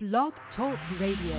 Blog Talk Radio.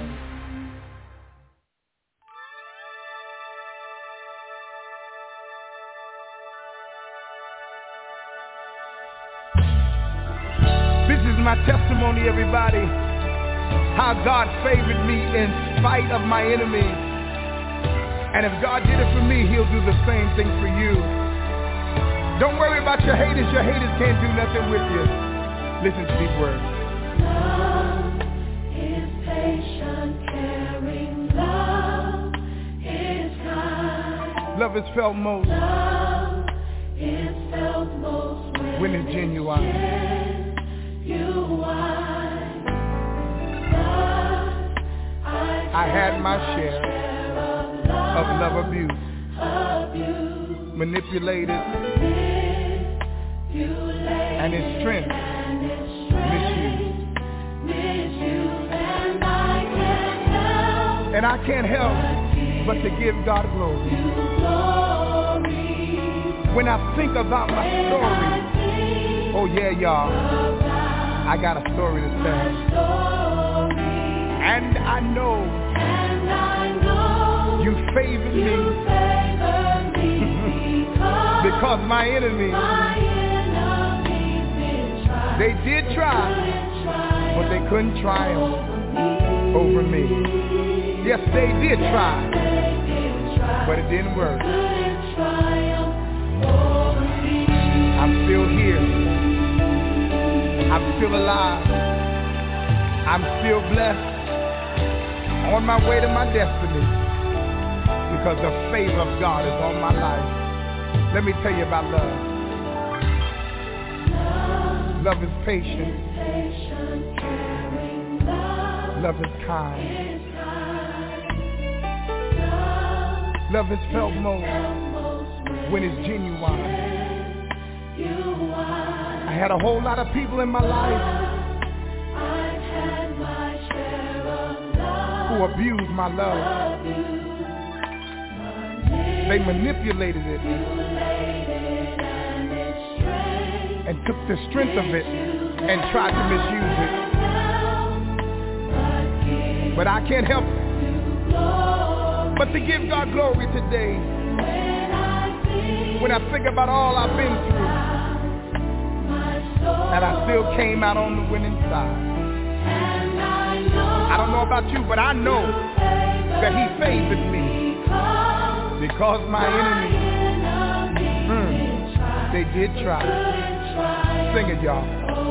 This is my testimony, everybody, how God favored me in spite of my enemies. And if God did it for me, he'll do the same thing for you. Don't worry about your haters. Your haters can't do nothing with you. Listen to these words. Love is patient, caring. Love is kind. Love is felt most. Love is felt most when it's genuine. I had my share of love abuse, manipulated, and its strength misused. And I can't help but to give God glory. When I think about my story, oh yeah, y'all, I got a story to tell. And I know you favored me because my enemies, they did try, but they couldn't triumph over me. Yes, they did try, but it didn't work. I'm still here. I'm still alive. I'm still blessed. On my way to my destiny, because the favor of God is on my life. Let me tell you about love. Love is patient. Love is kind. Love is felt most when it's genuine. I had a whole lot of people in my life who abused my love. They manipulated it and took the strength of it and tried to misuse it. But I can't help but to give God glory today. When I think about all I've been through, and I still came out on the winning side. I don't know about you, but I know that he favored me because my enemies, they did try. Sing it, y'all.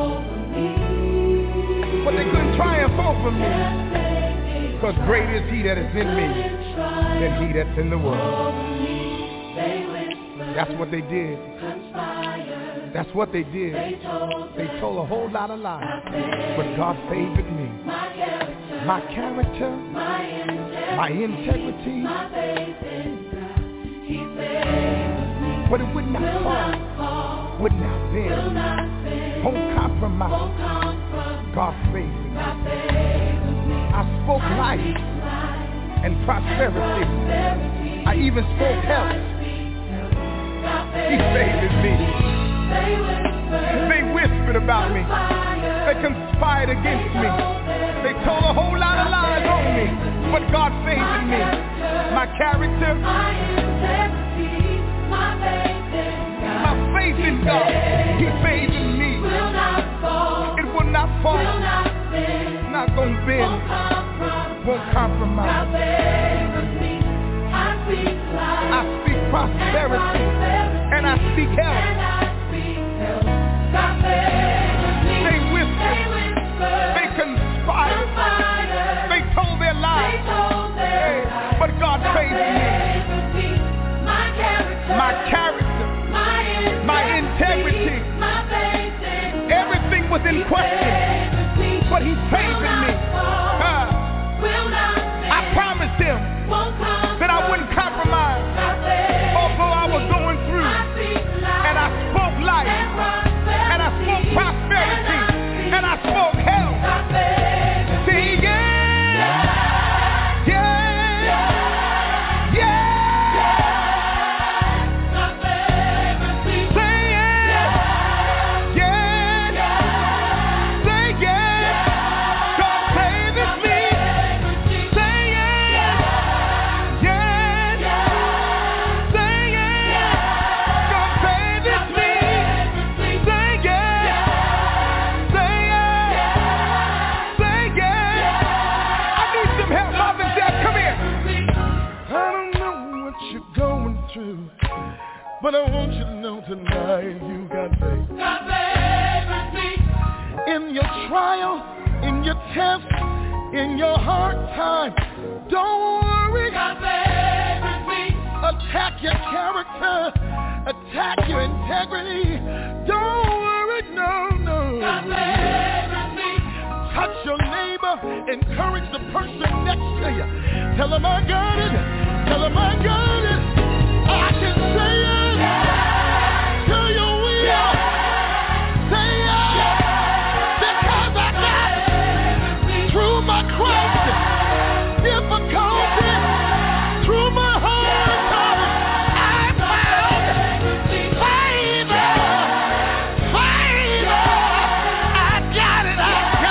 But they couldn't triumph over me, because great is he that is in me than he that's in the world. That's what they did. That's what they did. They told a whole lot of lies, but God favored me. My character, my integrity, but it would not fall, would not bend, won't compromise. God favored me. I spoke life and prosperity. I even spoke health. He favored me. They whispered about me. They conspired against me. They told a whole lot of lies on me, but God favored me. My character, my faith in God, he favored me. It will not fall, not gonna bend, won't compromise. I speak prosperity and I speak health. They whispered, they conspired, they told their lies, but God favored me. My character, my integrity, everything was in question, but he favored me. I promised him that I wouldn't compromise, although I was going through, and I But I want you to know tonight you got faith. God favors me. In your trial, in your test, in your hard time, don't worry. God favors me. Attack your character, attack your integrity. Don't worry, no. God favors me. Touch your neighbor, encourage the person next to you. Tell them I got it, tell them I got it. I can say it, to your will. Say it, because I got it. Through my crisis, difficulty, through my hard time, I found favor. I got it.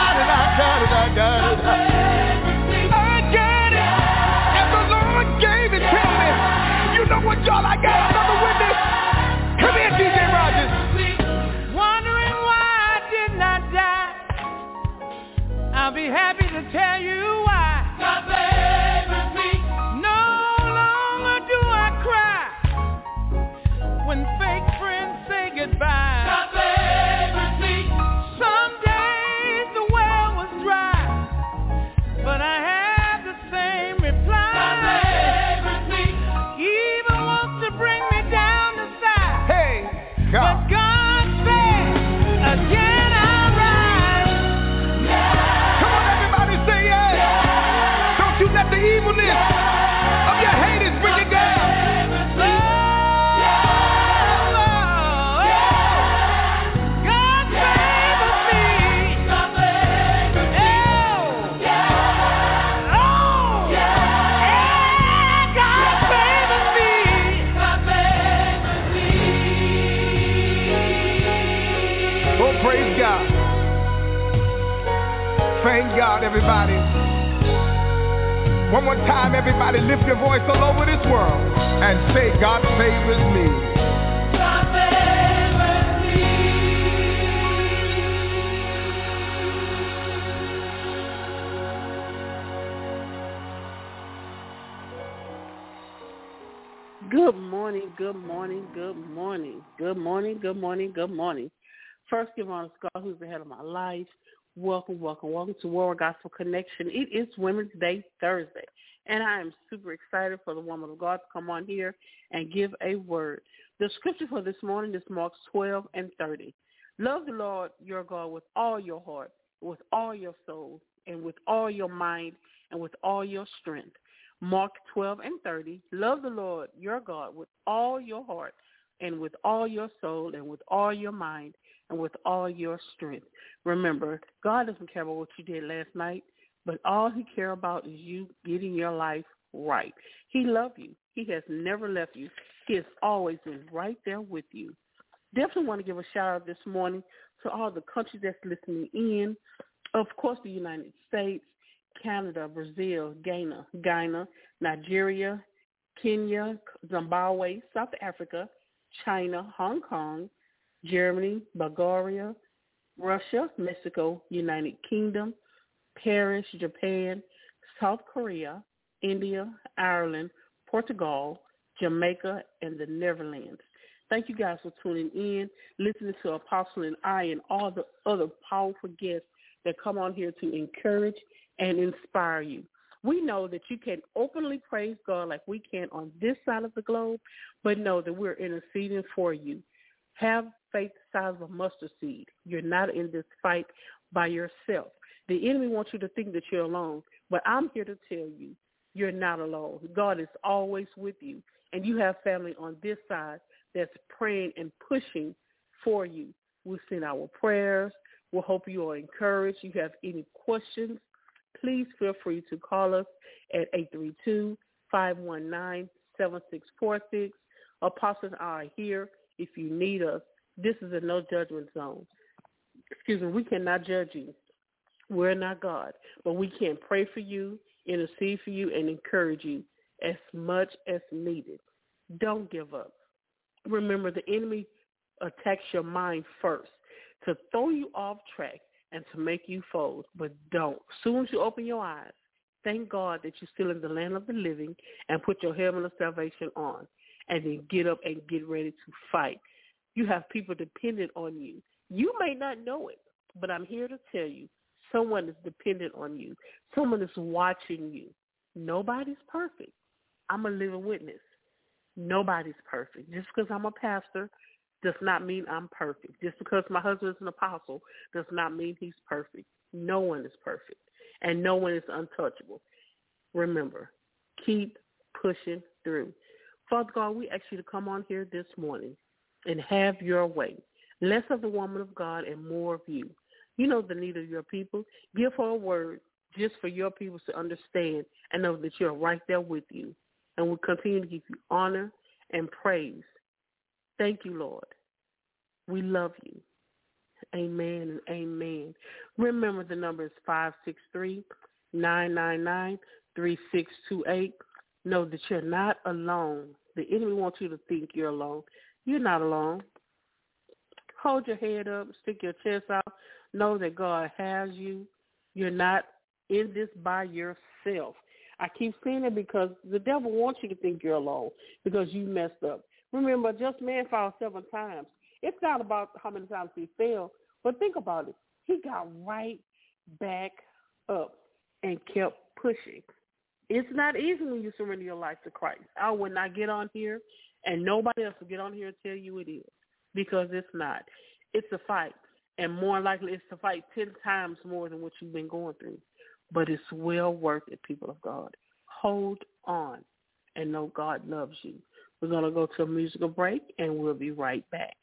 And the Lord gave it to me. You know what, y'all? I got another witness. Come here, DJ Rogers. Wondering why I did not die. I'll be happy to tell you why. God favors me. No longer do I cry when fake friends say goodbye. God favors me. Some days the well was dry, but I have the same reply. God favors me. He even wants to bring me down the side. Hey, But God. God said, again I rise. Come on, everybody, say yes. Don't you let the evilness of your haters bring you down. God favors me. God favors me. God favors me. God favors me. Oh, praise God. Thank God, everybody. One more time, everybody, lift your voice all over this world and say, God favors me. God favors me. Good morning, good morning, good morning, good morning, good morning, good morning. First, give honor to God, who's the head of my life. Welcome to World Gospel Connection. It is Women's Day Thursday, and I am super excited for the woman of God to come on here and give a word. The scripture for this morning is Mark 12:30. Love the Lord your God with all your heart, with all your soul, and with all your mind, and with all your strength. Mark 12:30. Love the Lord your God with all your heart, and with all your soul, and with all your mind, and with all your strength. Remember, God doesn't care about what you did last night, but all he cares about is you getting your life right. He loves you. He has never left you. He has always been right there with you. Definitely want to give a shout out this morning to all the countries that's listening in. Of course, the United States, Canada, Brazil, Ghana, Nigeria, Kenya, Zimbabwe, South Africa, China, Hong Kong, Germany, Bulgaria, Russia, Mexico, United Kingdom, Paris, Japan, South Korea, India, Ireland, Portugal, Jamaica, and the Netherlands. Thank you guys for tuning in, listening to Apostle and I and all the other powerful guests that come on here to encourage and inspire you. We know that you can openly praise God like we can on this side of the globe, but know that we're interceding for you. Have faith the size of a mustard seed. You're not in this fight by yourself. The enemy wants you to think that you're alone, but I'm here to tell you, you're not alone. God is always with you, and you have family on this side that's praying and pushing for you. We'll send our prayers. We'll hope you are encouraged. If you have any questions, please feel free to call us at 832-519-7646. Apostles are here if you need us. This is a no judgment zone. We cannot judge you. We're not God, but we can pray for you, intercede for you, and encourage you as much as needed. Don't give up. Remember, the enemy attacks your mind first to throw you off track and to make you fold, but don't. As soon as you open your eyes, thank God that you're still in the land of the living and put your helmet of salvation on. and then get up and get ready to fight. You have people dependent on you. You may not know it, but I'm here to tell you, someone is dependent on you. Someone is watching you. Nobody's perfect. I'm a living witness. Nobody's perfect. Just because I'm a pastor does not mean I'm perfect. Just because my husband is an apostle does not mean he's perfect. No one is perfect, and no one is untouchable. Remember, keep pushing through. Father God, we ask you to come on here this morning and have your way. Less of the woman of God and more of you. You know the need of your people. Give her a word just for your people to understand and know that you're right there with you. And we'll continue to give you honor and praise. Thank you, Lord. We love you. Amen and amen. Remember, the number is 563-999-3628. Know that you're not alone. The enemy wants you to think you're alone. You're not alone. Hold your head up, stick your chest out. Know that God has you. You're not in this by yourself. I keep saying it because the devil wants you to think you're alone because you messed up. Remember, just man fell 7 times. It's not about how many times he fell, but think about it. He got right back up and kept pushing. It's not easy when you surrender your life to Christ. I would not get on here, and nobody else will get on here and tell you it is, because it's not. It's a fight, and more likely it's a fight 10 times more than what you've been going through. But it's well worth it, people of God. Hold on and know God loves you. We're going to go to a musical break, and we'll be right back.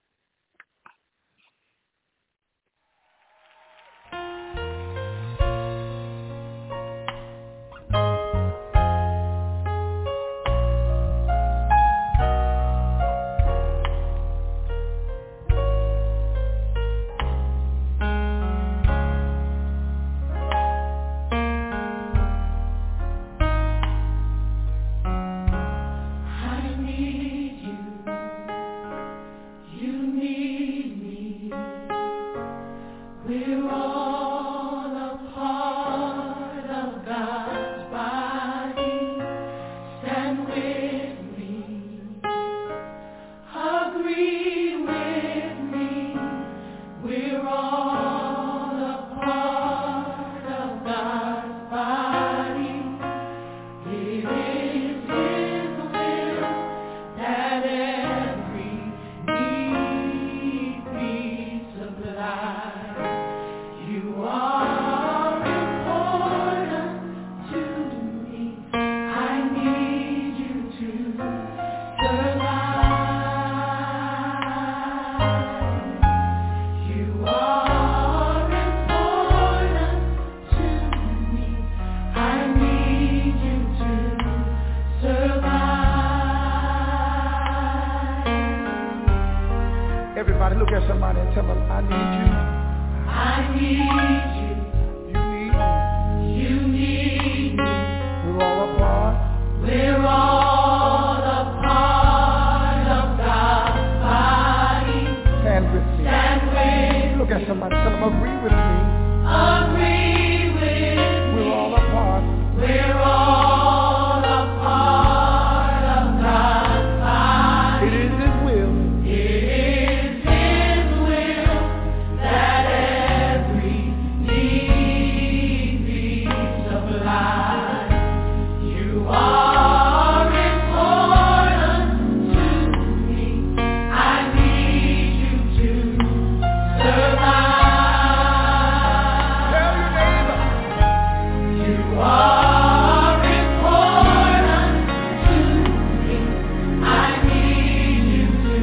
Everybody look at somebody and tell them, I need you. I need you. You need me. You need me. We're all a part. We're all a part of God's body. Stand with me. Stand with Look at somebody, tell them, agree with me. Agree with me. We're all a part. We're all a part of God's body. It is His will. It is His will that every need be supplied. You are important to me. I need you to survive. Tell your neighbor. You are important to me. I need you to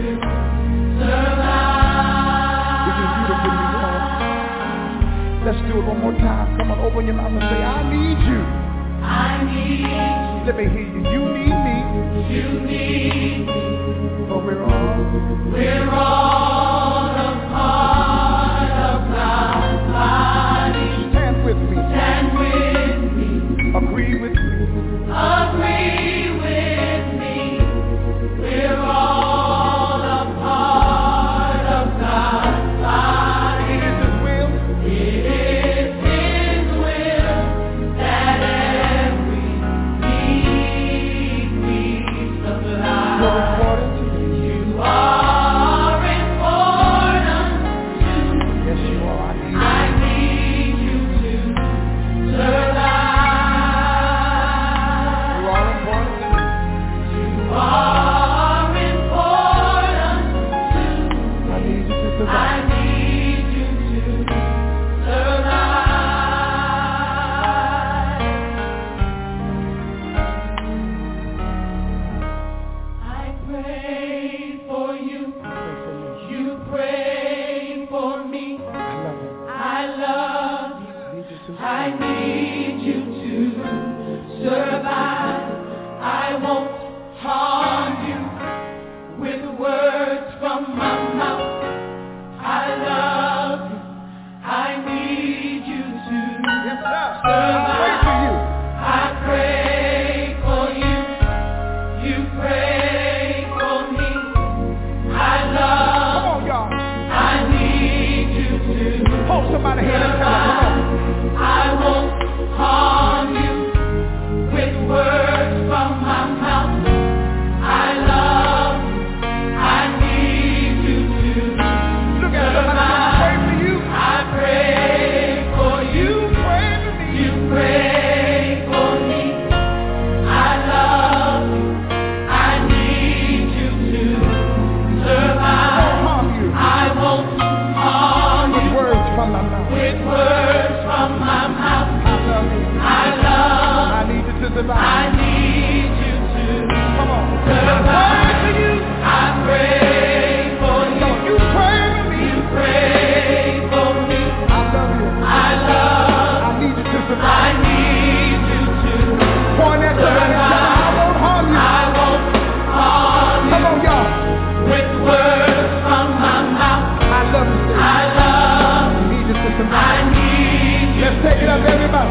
survive. This is beautiful, you know. Let's do it one more time. Come on, open your mouth and say, I need you. I need Let me hear you. You need me. you. You need me. For we're all. We're all a part of God's body. Stand with me. Stand with me. Agree with me. Agree with me. We're all a part of God's body. It is His will. It is His will that every need be supplied. We're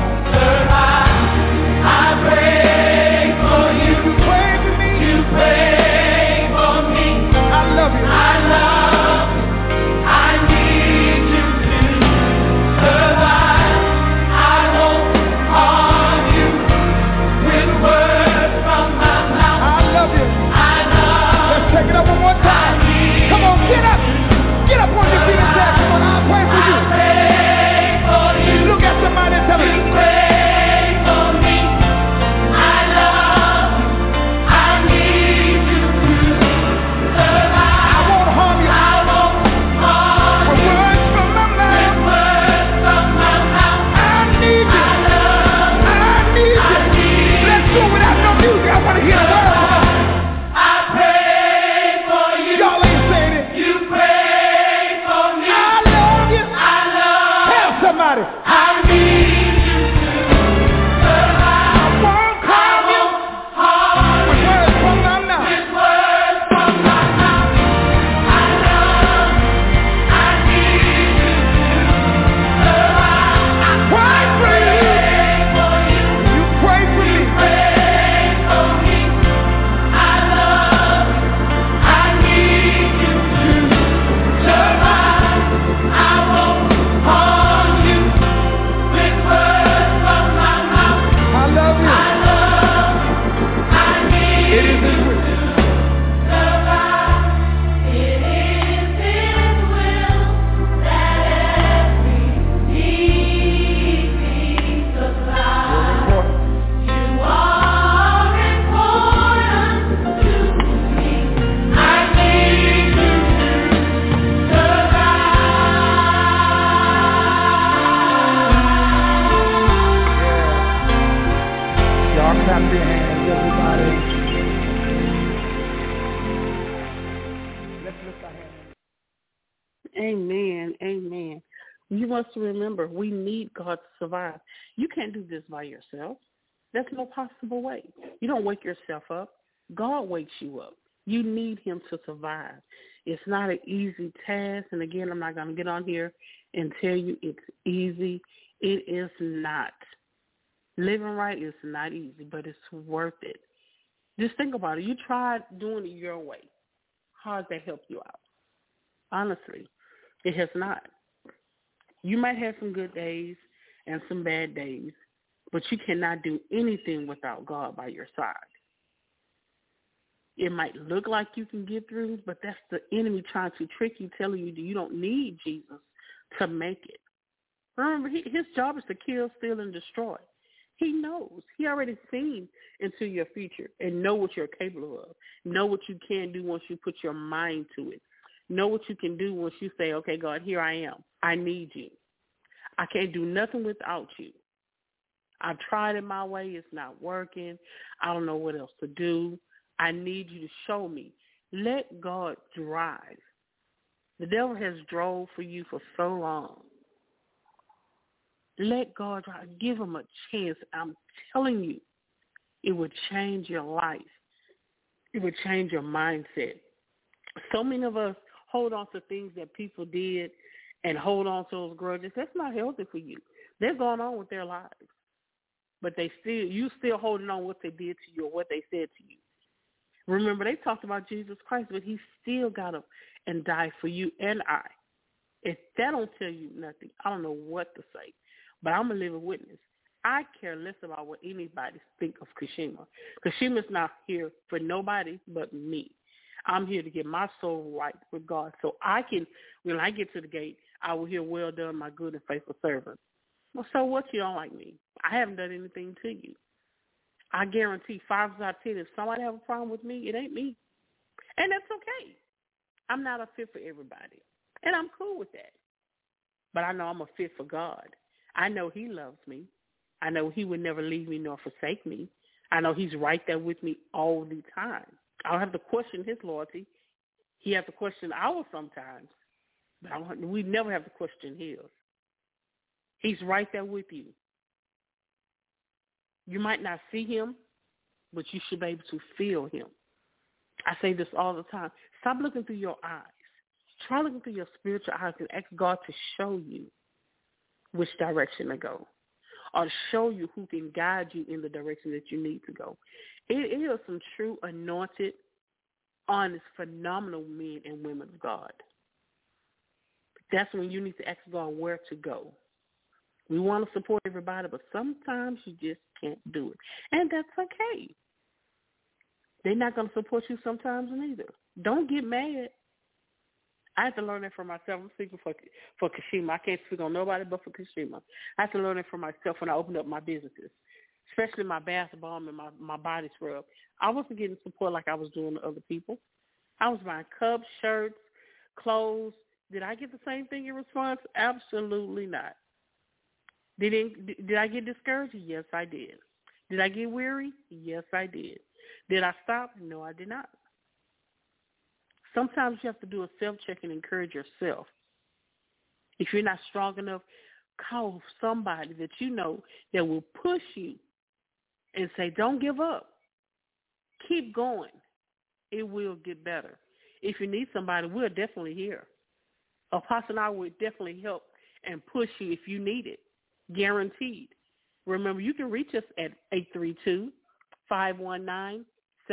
Amen. Amen. You must remember, we need God to survive. You can't do this by yourself. There's no possible way. You don't wake yourself up. God wakes you up. You need him to survive. It's not an easy task. And again, I'm not going to get on here and tell you it's easy. It is not. Living right is not easy, but it's worth it. Just think about it. You tried doing it your way. How does that help you out? Honestly, it has not. You might have some good days and some bad days, but you cannot do anything without God by your side. It might look like you can get through, but that's the enemy trying to trick you, telling you that you don't need Jesus to make it. Remember, his job is to kill, steal, and destroy. He knows. He already seen into your future and know what you're capable of. Know what you can do once you put your mind to it. Know what you can do once you say, okay, God, here I am. I need you. I can't do nothing without you. I've tried it my way. It's not working. I don't know what else to do. I need you to show me. Let God drive. The devil has drove for you for so long. Let God drive. Give him a chance. I'm telling you, it would change your life. It would change your mindset. So many of us hold on to things that people did and hold on to those grudges. That's not healthy for you. They're going on with their lives. But you still holding on what they did to you or what they said to you. Remember, they talked about Jesus Christ, but he still got up and died for you and I. If that don't tell you nothing, I don't know what to say. But I'm a living witness. I care less about what anybody think of Kashima. Kashima's not here for nobody but me. I'm here to get my soul right with God. So I can, when I get to the gate, I will hear, well done, my good and faithful servant. Well, so what, you don't like me? I haven't done anything to you. I guarantee 5 out of 10, if somebody have a problem with me, it ain't me. And that's okay. I'm not a fit for everybody. And I'm cool with that. But I know I'm a fit for God. I know he loves me. I know he would never leave me nor forsake me. I know he's right there with me all the time. I don't have to question his loyalty. He has to question ours sometimes. But we never have to question his. He's right there with you. You might not see him, but you should be able to feel him. I say this all the time. Stop looking through your eyes. Try looking through your spiritual eyes and ask God to show you which direction to go. or to show you who can guide you in the direction that you need to go. It is some true anointed, honest, phenomenal men and women of God. That's when you need to ask God where to go. We want to support everybody, but sometimes you just can't do it. And that's okay. They're not going to support you sometimes neither. Don't get mad. I had to learn that for myself. I'm speaking for Kashima. I can't speak on nobody but for Kashima. I had to learn it for myself when I opened up my businesses, especially my bath bomb and my body scrub. I wasn't getting support like I was doing to other people. I was buying cups, shirts, clothes. Did I get the same thing in response? Absolutely not. Did I get discouraged? Yes, I did. Did I get weary? Yes, I did. Did I stop? No, I did not. Sometimes you have to do a self-check and encourage yourself. If you're not strong enough, call somebody that you know that will push you and say, don't give up. Keep going. It will get better. If you need somebody, we're definitely here. Apostle and I would definitely help and push you if you need it. Guaranteed. Remember, you can reach us at 832-519-7646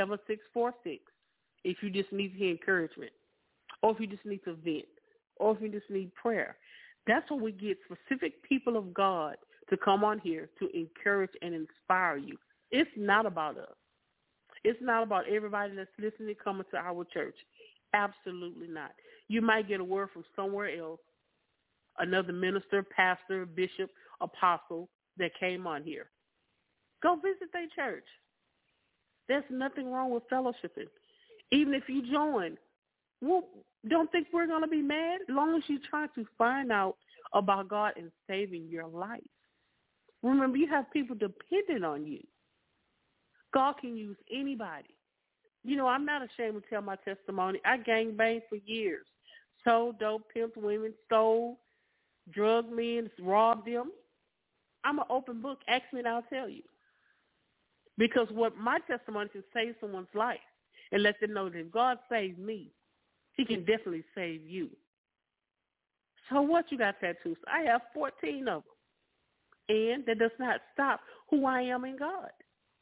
if you just need to hear encouragement, or if you just need to vent, or if you just need prayer. That's what we get specific people of God to come on here to encourage and inspire you. It's not about us. It's not about everybody that's listening coming to our church. Absolutely not. You might get a word from somewhere else, another minister, pastor, bishop, apostle that came on here. Go visit their church. There's nothing wrong with fellowshipping. Even if you join, well, don't think we're going to be mad as long as you try to find out about God and saving your life. Remember, you have people dependent on you. God can use anybody. You know, I'm not ashamed to tell my testimony. I gangbanged for years. Sold dope, pimped women, stole, drugged men, robbed them. I'm an open book. Ask me and I'll tell you. Because what my testimony can save someone's life and let them know that if God saved me, he can definitely save you. So what you got tattoos? I have 14 of them. And that does not stop who I am in God.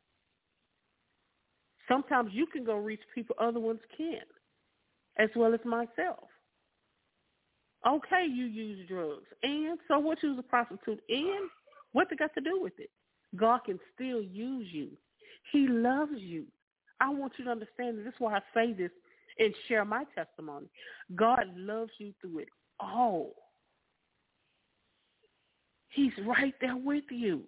Sometimes you can go reach people other ones can't, as well as myself. Okay, you use drugs. And so what, you was a prostitute? And what they got to do with it? God can still use you. He loves you. I want you to understand that. This is why I say this and share my testimony. God loves you through it all. He's right there with you.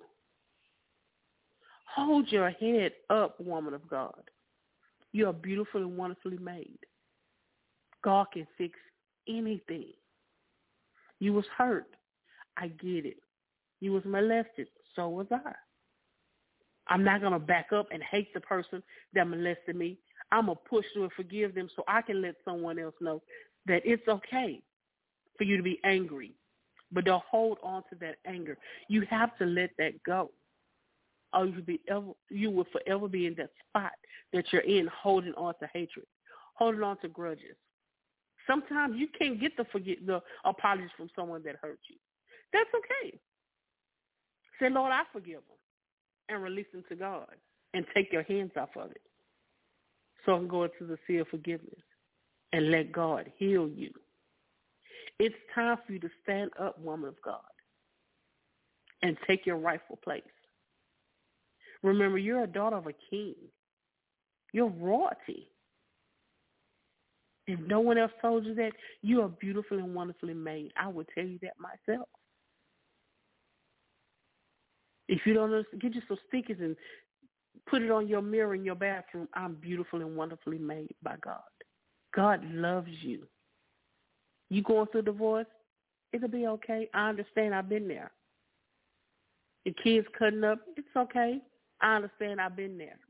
Hold your head up, woman of God. You are beautifully and wonderfully made. God can fix anything. You was hurt. I get it. You was molested. So was I. I'm not going to back up and hate the person that molested me. I'm going to push through and forgive them so I can let someone else know that it's okay for you to be angry. But don't hold on to that anger. You have to let that go. Or you will forever be in that spot that you're in, holding on to hatred, holding on to grudges. Sometimes you can't get the apologies from someone that hurt you. That's okay. Say, Lord, I forgive them, and release them to God, and take your hands off of it. So I can go into the sea of forgiveness and let God heal you. It's time for you to stand up, woman of God, and take your rightful place. Remember, you're a daughter of a king. You're royalty. If no one else told you that, you are beautifully and wonderfully made. I would tell you that myself. If you don't know, get you some stickers and put it on your mirror in your bathroom. I'm beautifully and wonderfully made by God. God loves you. You going through divorce? It'll be okay. I understand. I've been there. The kids cutting up? It's okay. I understand. I've been there.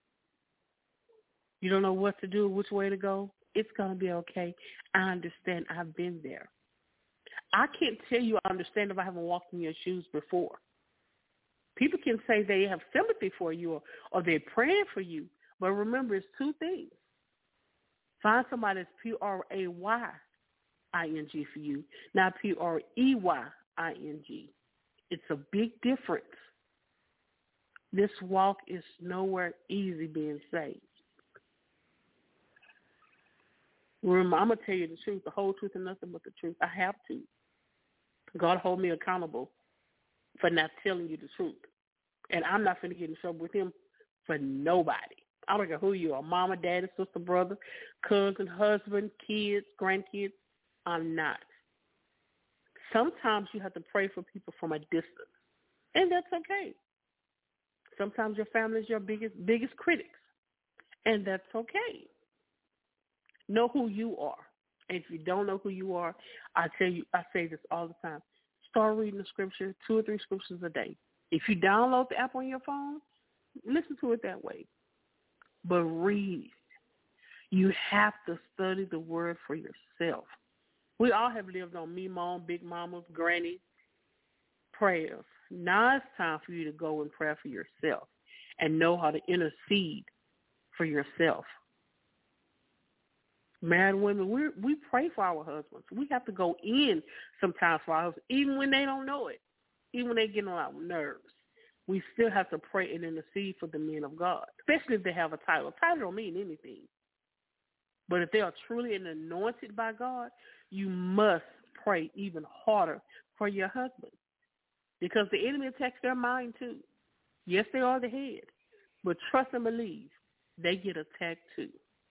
You don't know what to do, which way to go? It's going to be okay. I understand. I've been there. I can't tell you I understand if I haven't walked in your shoes before. People can say they have sympathy for you or they're praying for you, but remember, it's two things. Find somebody that's P-R-A-Y-I-N-G for you, not P-R-E-Y-I-N-G. It's a big difference. This walk is nowhere easy being saved. Remember, I'm going to tell you the truth, the whole truth and nothing but the truth. I have to. God hold me accountable for not telling you the truth. And I'm not going to get in trouble with him for nobody. I don't care who you are, mama, daddy, sister, brother, cousin, husband, kids, grandkids. I'm not. Sometimes you have to pray for people from a distance, and that's okay. Sometimes your family is your biggest critics, and that's okay. Know who you are. And if you don't know who you are, I say this all the time. Start reading the scripture, 2 or 3 scriptures a day. If you download the app on your phone, listen to it that way. But read. You have to study the word for yourself. We all have lived on me mom, big mamas, granny prayers. Now it's time for you to go and pray for yourself and know how to intercede for yourself. Married women, we pray for our husbands. We have to go in sometimes for our husbands, even when they don't know it, even when they get on our nerves. We still have to pray and intercede for the men of God, especially if they have a title. A title don't mean anything. But if they are truly anointed by God, you must pray even harder for your husband, because the enemy attacks their mind too. Yes, they are the head, but trust and believe they get attacked too.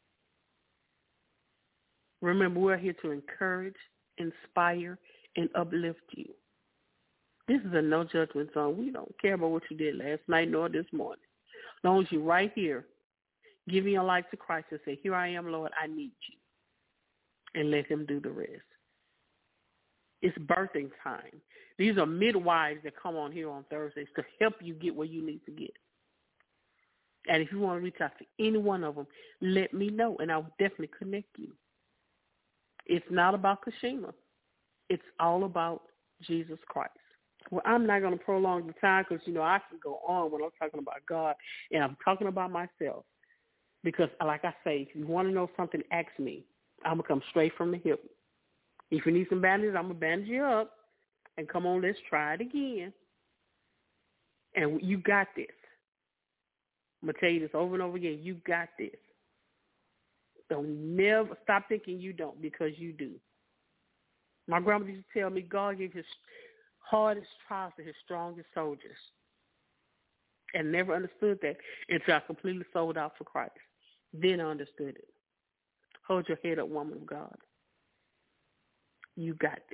Remember, we're here to encourage, inspire, and uplift you. This is a no judgment zone. We don't care about what you did last night nor this morning. As long as you're right here, giving your life to Christ and say, here I am, Lord, I need you. And let him do the rest. It's birthing time. These are midwives that come on here on Thursdays to help you get where you need to get. And if you want to reach out to any one of them, let me know, and I'll definitely connect you. It's not about Kashima. It's all about Jesus Christ. Well, I'm not going to prolong the time because, I can go on when I'm talking about God, and I'm talking about myself. Because, like I say, if you want to know something, ask me. I'm going to come straight from the hip. If you need some bandages, I'm going to bandage you up. And come on, let's try it again. And you got this. I'm going to tell you this over and over again. You got this. Don't never stop thinking you don't, because you do. My grandma used to tell me God gave his hardest trials to his strongest soldiers. And never understood that until I completely sold out for Christ. Then I understood it. Hold your head up, woman of God. You got this.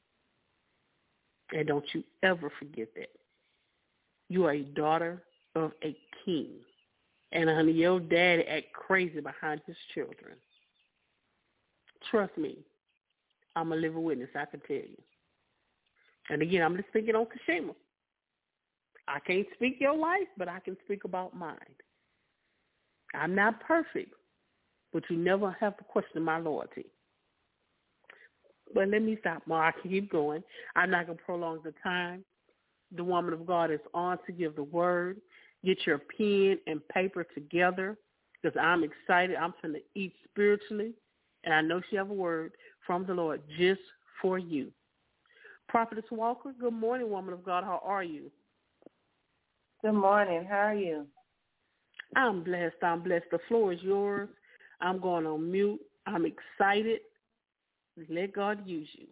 And don't you ever forget that. You are a daughter of a king. And honey, your daddy act crazy behind his children. Trust me, I'm a living witness, I can tell you. And again, I'm just speaking on Kashima. I can't speak your life, but I can speak about mine. I'm not perfect, but you never have to question my loyalty. But let me stop, Ma. I can keep going. I'm not going to prolong the time. The woman of God is on to give the word. Get your pen and paper together, because I'm excited. I'm going to eat spiritually, and I know she have a word from the Lord just for you. Prophetess Walker, good morning, woman of God. How are you? Good morning. How are you? I'm blessed. The floor is yours. I'm going on mute. I'm excited. Let God use you.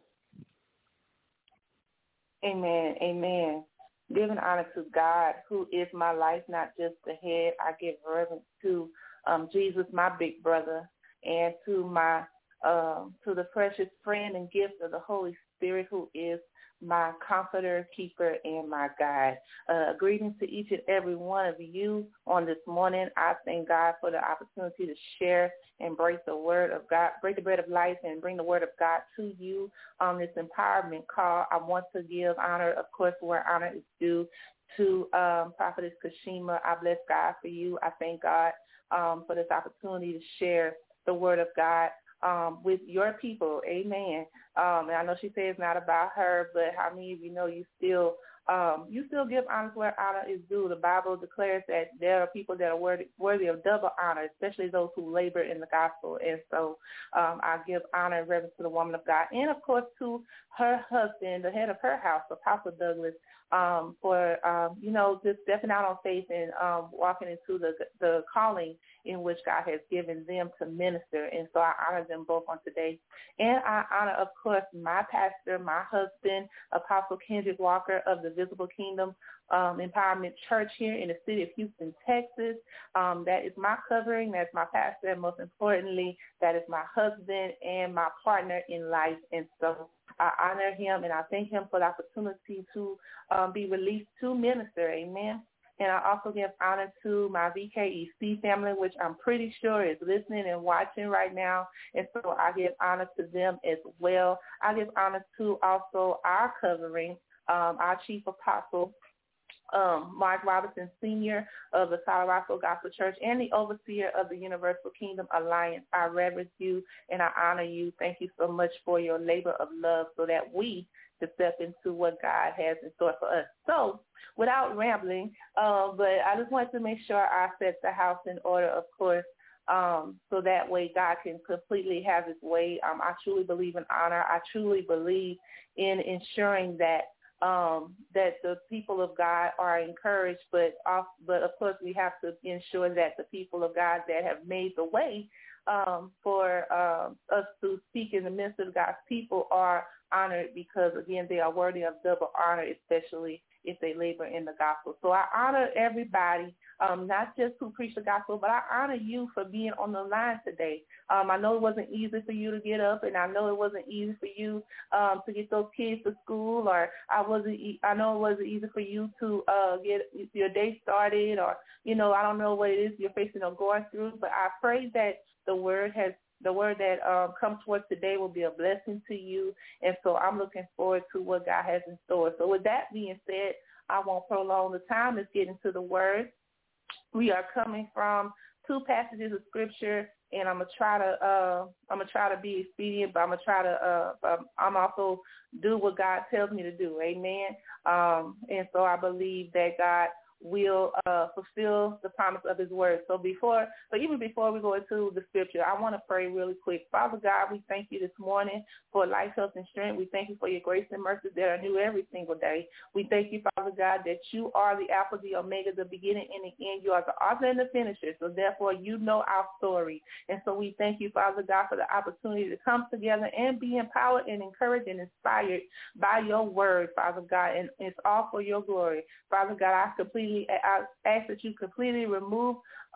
Amen. Amen. Giving honor to God, who is my life, not just the head. I give reverence to Jesus, my big brother, and to my to the precious friend and gift of the Holy Spirit, who is my comforter, keeper, and my guide. Greetings to each and every one of you on this morning. I thank God for the opportunity to share and break the word of God, break the bread of life, and bring the word of God to you on this empowerment call. I want to give honor, of course, where honor is due, to Prophetess Kashima. I bless God for you. I thank God for this opportunity to share the word of God with your people. Amen. And I know she says it's not about her, but how many of you know you still give honor where honor is due? The Bible declares that there are people that are worthy of double honor, especially those who labor in the gospel. And so I give honor and reverence to the woman of God, and of course to her husband, the head of her house, Apostle Douglas, for just stepping out on faith and walking into the calling in which God has given them to minister. And so I honor them both on today. And I honor, of course, my pastor, my husband, Apostle Kendrick Walker of the Visible Kingdom Empowerment Church here in the city of Houston, Texas. That is my covering. That's my pastor. And most importantly, that is my husband and my partner in life. And so I honor him and I thank him for the opportunity to be released to minister. Amen. And I also give honor to my VKEC family, which I'm pretty sure is listening and watching right now. And so I give honor to them as well. I give honor to also our covering, our chief apostle, Mark Robinson Sr. of the Colorado Gospel Church, and the overseer of the Universal Kingdom Alliance. I reverence you and I honor you. Thank you so much for your labor of love so that we can step into what God has in store for us. So without rambling, but I just wanted to make sure I set the house in order, of course, so that way God can completely have his way. I truly believe in honor. I truly believe in ensuring that that the people of God are encouraged, but of course we have to ensure that the people of God that have made the way for us to speak in the midst of God's people are honored, because, again, they are worthy of double honor, especially if they labor in the gospel. So I honor everybody, not just who preach the gospel, but I honor you for being on the line today. I know it wasn't easy for you to get up, and I know it wasn't easy for you to get those kids to school, or I know it wasn't easy for you to get your day started, or, I don't know what it is you're facing or going through, but I pray that the word that comes forth today will be a blessing to you. And so I'm looking forward to what God has in store. So with that being said, I won't prolong the time. Let's get into the word. We are coming from two passages of scripture, and I'm gonna try to be expedient, but I'm gonna try to I'm also do what God tells me to do. Amen. And so I believe that God will fulfill the promise of his word. Even before we go into the scripture, I want to pray really quick. Father God, we thank you this morning for life, health, and strength. We thank you for your grace and mercy that are new every single day. We thank you, Father God, that you are the Alpha, the Omega, the beginning and the end. You are the author and the finisher. So therefore, you know our story. And so we thank you, Father God, for the opportunity to come together and be empowered and encouraged and inspired by your word, Father God. And it's all for your glory. Father God, I ask that you completely remove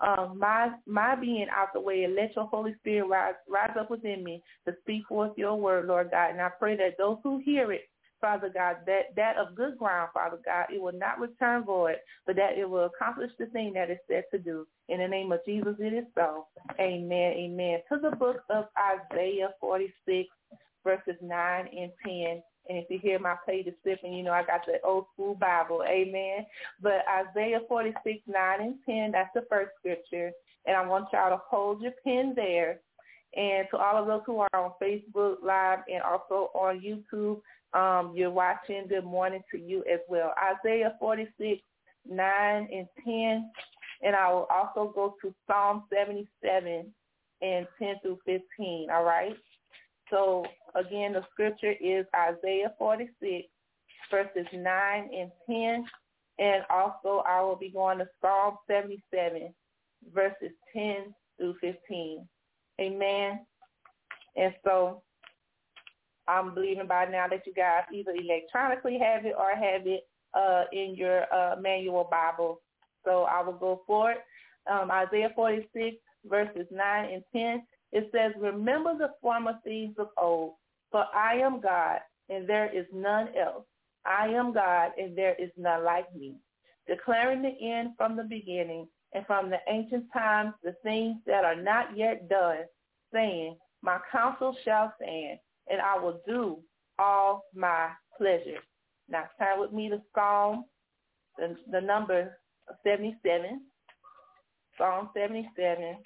my being out the way and let your Holy Spirit rise up within me to speak forth your word, Lord God. And I pray that those who hear it, Father God, that of good ground, Father God, it will not return void, but that it will accomplish the thing that it's set to do. In the name of Jesus, it is so. Amen, amen. To the book of Isaiah 46, verses 9 and 10. And if you hear my page slipping, I got the old school Bible. Amen. But Isaiah 46, 9 and 10, that's the first scripture. And I want y'all to hold your pen there. And to all of those who are on Facebook Live and also on YouTube, you're watching, good morning to you as well. Isaiah 46, 9 and 10. And I will also go to Psalm 77 and 10 through 15, all right? So, again, the scripture is Isaiah 46, verses 9 and 10. And also I will be going to Psalm 77, verses 10 through 15. Amen. And so I'm believing by now that you guys either electronically have it or have it in your manual Bible. So I will go for it. Isaiah 46, verses 9 and 10. It says, remember the former things of old, for I am God, and there is none else. I am God, and there is none like me, declaring the end from the beginning, and from the ancient times the things that are not yet done, saying, my counsel shall stand, and I will do all my pleasure. Now turn with me to Psalm, the number 77, Psalm 77.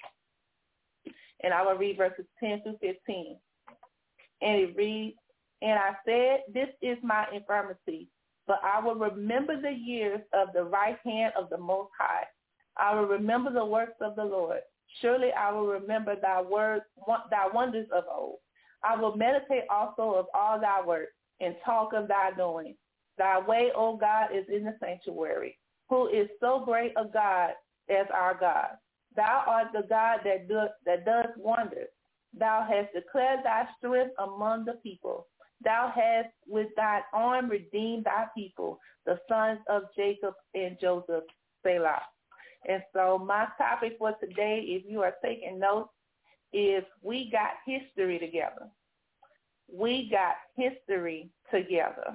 And I will read verses 10 through 15. And it reads, and I said, this is my infirmity, but I will remember the years of the right hand of the Most High. I will remember the works of the Lord. Surely I will remember thy wonders of old. I will meditate also of all thy works and talk of thy doing. Thy way, O God, is in the sanctuary. Who is so great a God as our God? Thou art the God that does wonders. Thou hast declared thy strength among the people. Thou hast with thine arm redeemed thy people, the sons of Jacob and Joseph, Selah. And so my topic for today, if you are taking notes, is we got history together. We got history together.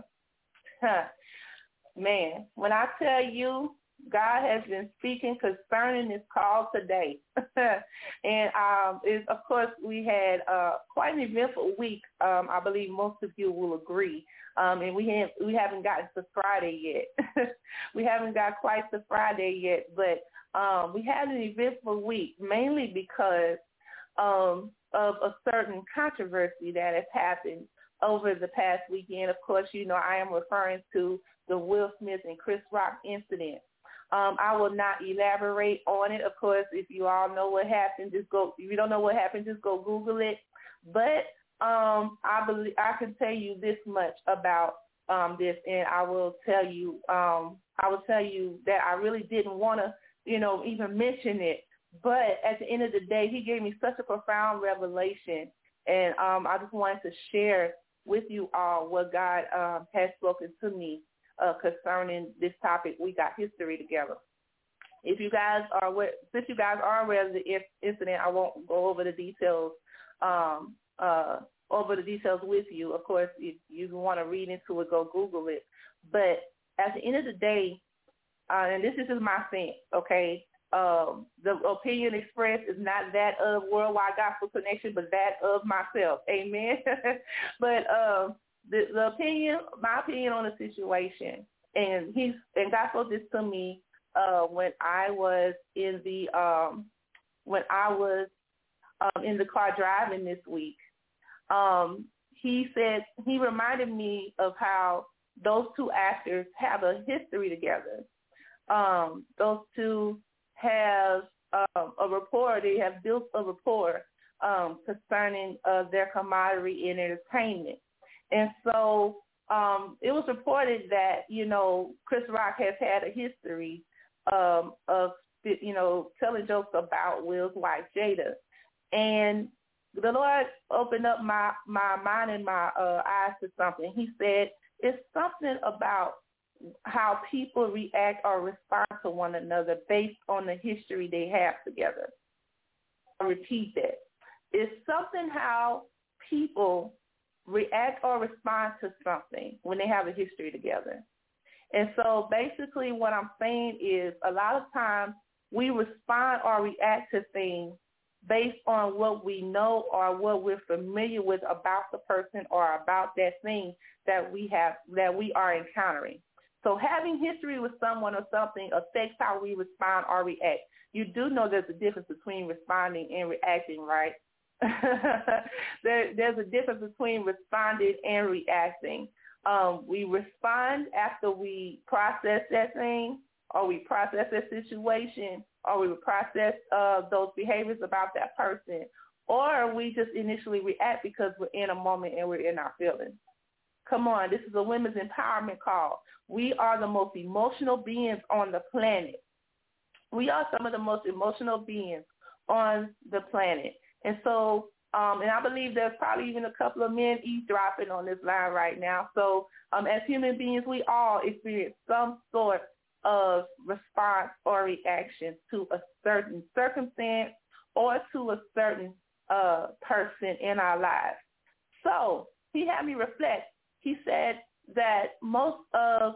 Man, when I tell you God has been speaking concerning this call today, and of course we had quite an eventful week. I believe most of you will agree, and we haven't gotten to Friday yet. We haven't got quite to Friday yet, but we had an eventful week mainly because of a certain controversy that has happened over the past weekend. Of course, you know I am referring to the Will Smith and Chris Rock incident. I will not elaborate on it. Of course, if you all know what happened, just go. If you don't know what happened, just go Google it. But I can tell you this much about this, and I will tell you that I really didn't want to, even mention it. But at the end of the day, he gave me such a profound revelation, and I just wanted to share with you all what God has spoken to me concerning this topic. We got history together. If you guys are aware, since you guys are aware of the incident, I won't go over the details. With you. Of course, if you want to read into it, go Google it. But at the end of the day, and this is just my sense, okay? The opinion expressed is not that of Worldwide Gospel Connection, but that of myself. Amen. But the opinion, my opinion on the situation, and God spoke this to me when I was in the car driving this week. He reminded me of how those two actors have a history together. Those two have a rapport. They have built a rapport concerning their camaraderie in entertainment. And so it was reported that, Chris Rock has had a history of telling jokes about Will's wife, Jada. And the Lord opened up my mind and my eyes to something. He said, it's something about how people react or respond to one another based on the history they have together. I'll repeat that. It's something how people react or respond to something when they have a history together. And so basically what I'm saying is a lot of times we respond or react to things based on what we know or what we're familiar with about the person or about that thing that we are encountering. So having history with someone or something affects how we respond or react. You do know there's a difference between responding and reacting, right? There's a difference between responding and reacting. We respond after we process that thing, or we process that situation, or we process those behaviors about that person, or we just initially react because we're in a moment and we're in our feelings. Come on, this is a women's empowerment call. We are the most emotional beings on the planet. We are some of the most emotional beings on the planet. And so, and I believe there's probably even a couple of men eavesdropping on this line right now. So as human beings, we all experience some sort of response or reaction to a certain circumstance or to a certain person in our lives. So he had me reflect. He said that most of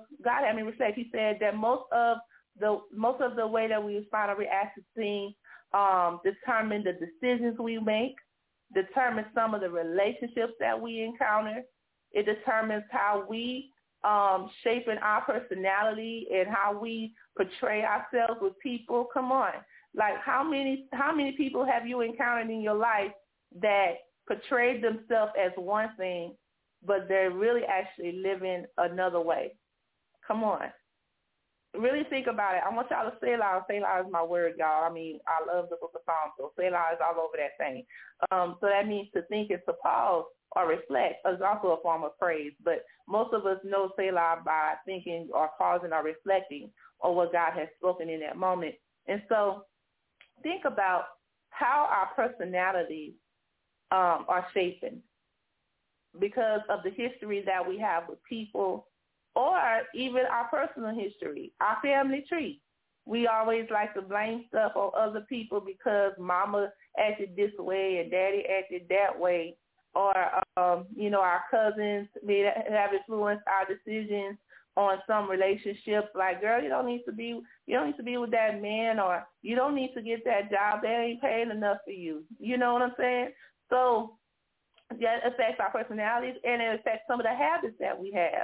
the way that we respond or react to things determine the decisions we make, determine some of the relationships that we encounter. It determines how we shaping our personality and how we portray ourselves with people. Come on. Like how many people have you encountered in your life that portrayed themselves as one thing, but they're really actually living another way? Come on. Really think about it. I want y'all to say loud. Say loud is my word, y'all. I mean, I love the book of Psalms, so say loud is all over that thing. So that means to think and to pause or reflect is also a form of praise. But most of us know Selah by thinking or pausing or reflecting on what God has spoken in that moment. And so think about how our personalities are shaping because of the history that we have with people, or even our personal history, our family tree. We always like to blame stuff on other people because mama acted this way and daddy acted that way, or, our cousins may have influenced our decisions on some relationships. Like, girl, you don't need to be with that man, or you don't need to get that job. They ain't paying enough for you. You know what I'm saying? So that affects our personalities, and it affects some of the habits that we have.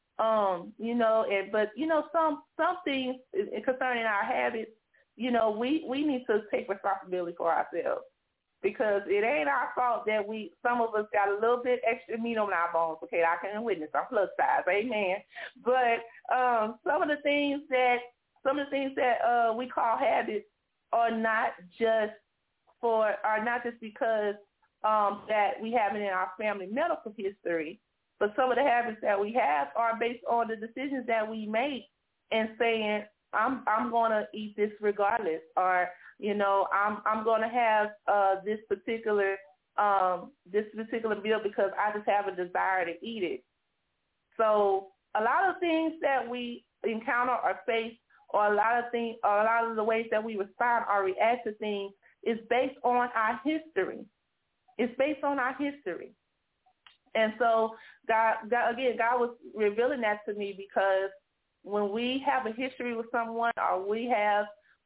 Some things concerning our habits, we need to take responsibility for ourselves, because it ain't our fault that some of us got a little bit extra meat on our bones. Okay, I can witness. I'm plus size, amen. But some of the things that we call habits are not just because that we have it in our family medical history. But some of the habits that we have are based on the decisions that we make and saying, I'm going to eat this regardless, or, I'm going to have this particular meal because I just have a desire to eat it. So a lot of things that we encounter or face, or a lot of the ways that we respond or react to things is based on our history. It's based on our history. And so God was revealing that to me, because when we have a history with someone, or we have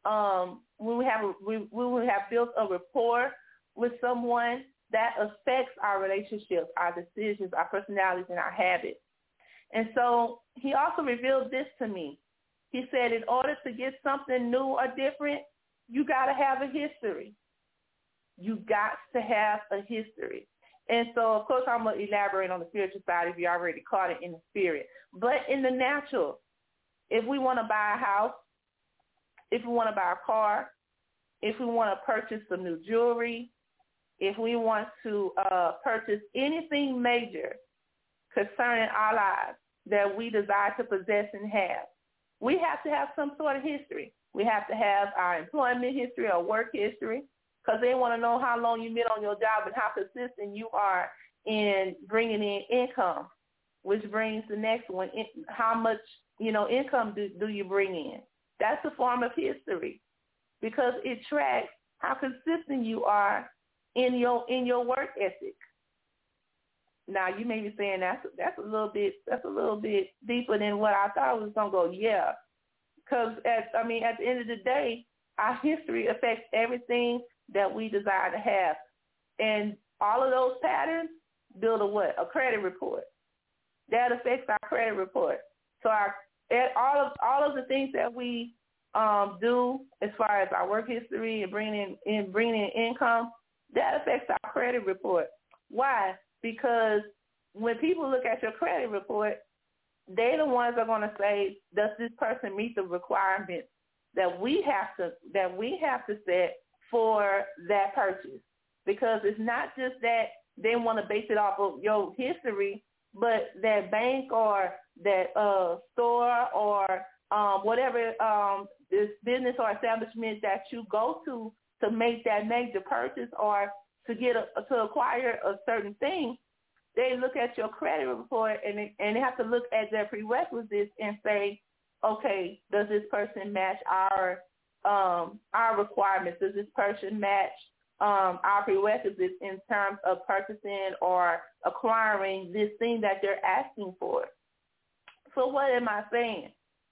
built a rapport with someone, that affects our relationships, our decisions, our personalities, and our habits. And so he also revealed this to me. He said, in order to get something new or different, you got to have a history. You got to have a history. And so, of course, I'm going to elaborate on the spiritual side if you already caught it in the spirit. But in the natural, if we want to buy a house, if we want to buy a car, if we want to purchase some new jewelry, if we want to purchase anything major concerning our lives that we desire to possess and have, we have to have some sort of history. We have to have our employment history or work history, because they want to know how long you've been on your job and how consistent you are in bringing in income, which brings the next one. How much, income do you bring in? That's a form of history, because it tracks how consistent you are in your work ethic. Now, you may be saying that's a little bit deeper than what I thought it was going to go. Yeah, because at the end of the day, our history affects everything that we desire to have. And all of those patterns build a credit report. That affects our credit report. So all of the things that we do as far as our work history and bringing in income, that affects our credit report. Why? Because when people look at your credit report, they're the ones that are going to say, does this person meet the requirements that we have to set for that purchase? Because it's not just that they want to base it off of your history, but that bank or that store or whatever this business or establishment that you go to make that major purchase or to acquire a certain thing, they look at your credit report and they have to look at their prerequisites and say, okay, does this person match our requirements? Does this person match our prerequisites in terms of purchasing or acquiring this thing that they're asking for? So what am I saying?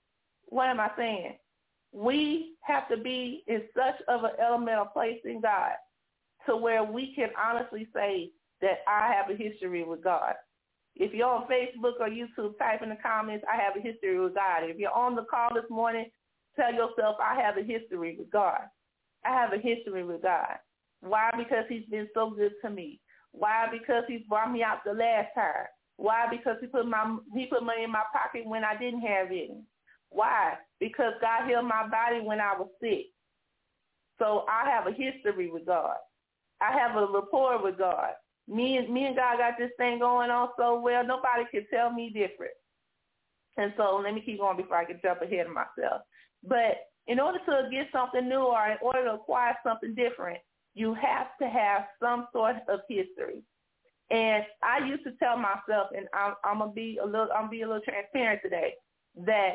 We have to be in such of an elemental place in God to where we can honestly say that I have a history with God. If you're on Facebook or YouTube, type in the comments, I have a history with God. If you're on the call this morning, tell yourself, I have a history with God. I have a history with God. Why? Because he's been so good to me. Why? Because he's brought me out the last time. Why? Because he put money in my pocket when I didn't have any. Why? Because God healed my body when I was sick. So I have a history with God. I have a rapport with God. Me and God got this thing going on so well, nobody can tell me different. And so let me keep going before I can jump ahead of myself. But in order to get something new or in order to acquire something different, you have to have some sort of history. And I used to tell myself, and I'm gonna be a little transparent today, that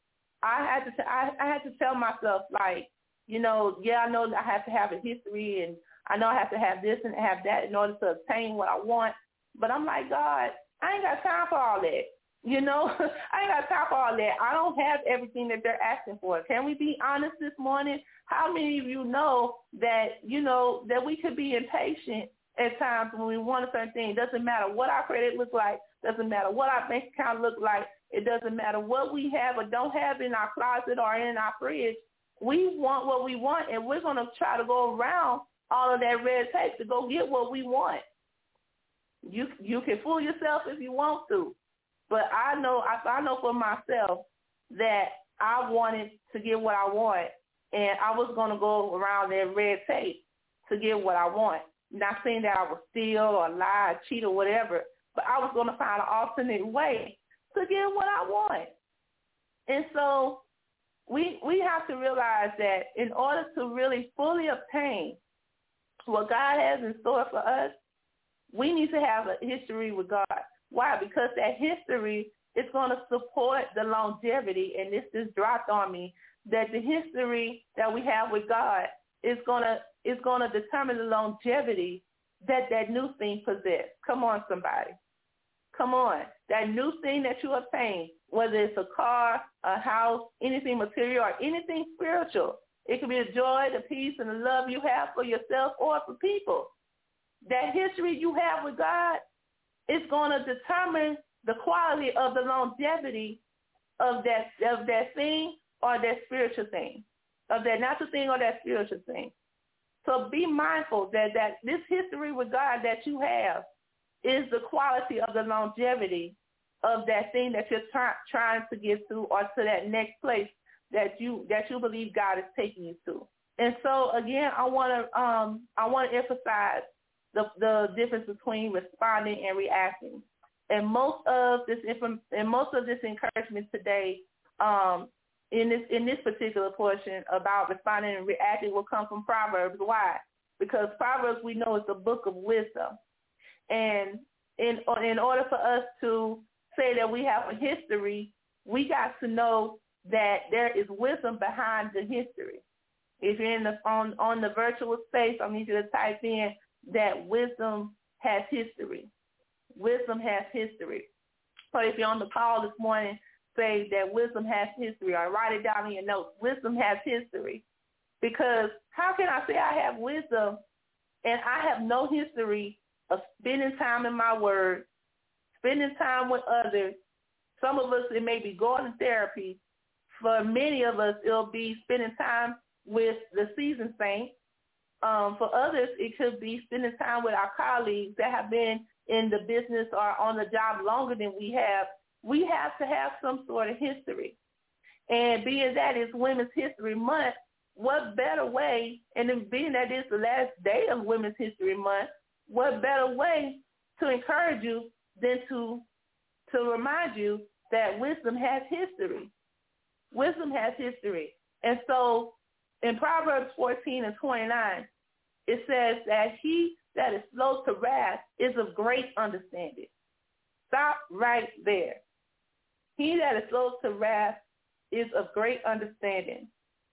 I had to tell myself, like, you know, yeah, I know that I have to have a history, and I know I have to have this and have that in order to obtain what I want. But I'm like, God, I ain't got time for all that. You know, I ain't got time for all that. I don't have everything that they're asking for. Can we be honest this morning? How many of you know that, you know, that we could be impatient at times when we want a certain thing? It doesn't matter what our credit looks like. Doesn't matter what our bank account looks like. It doesn't matter what we have or don't have in our closet or in our fridge. We want what we want, and we're going to try to go around all of that red tape to go get what we want. You can fool yourself if you want to. But I know for myself that I wanted to get what I want, and I was going to go around that red tape to get what I want. Not saying that I would steal or lie or cheat or whatever, but I was going to find an alternate way to get what I want. And so we have to realize that in order to really fully obtain what God has in store for us, we need to have a history with God. Why? Because that history is going to support the longevity, and this just dropped on me, that the history that we have with God is going to determine the longevity that new thing possesses. Come on, somebody. Come on. That new thing that you obtain, whether it's a car, a house, anything material, or anything spiritual. It could be the joy, the peace, and the love you have for yourself or for people. That history you have with God is going to determine the quality of the longevity of that thing or that spiritual thing, of that natural thing or that spiritual thing. So be mindful that this history with God that you have is the quality of the longevity of that thing that you're trying to get to, or to that next place that you believe God is taking you to. And so again, I want to emphasize the difference between responding and reacting. And most of this encouragement today, in this particular portion about responding and reacting, will come from Proverbs. Why? Because Proverbs, we know, is the book of wisdom. And in order for us to say that we have a history, we got to know that there is wisdom behind the history. If you're on the virtual space, I need you to type in that wisdom has history. Wisdom has history. So if you're on the call this morning, say that wisdom has history, or write it down in your notes. Wisdom has history. Because how can I say I have wisdom and I have no history of spending time in my word, spending time with others? Some of us, it may be going to therapy. For many of us, it'll be spending time with the seasoned saints. For others, it could be spending time with our colleagues that have been in the business or on the job longer than we have. We have to have some sort of history. And being that it's Women's History Month, what better way, and then being that it's the last day of Women's History Month, what better way to encourage you than to remind you that wisdom has history. Wisdom has history. And so in Proverbs 14:29, it says that he that is slow to wrath is of great understanding. Stop right there. He that is slow to wrath is of great understanding.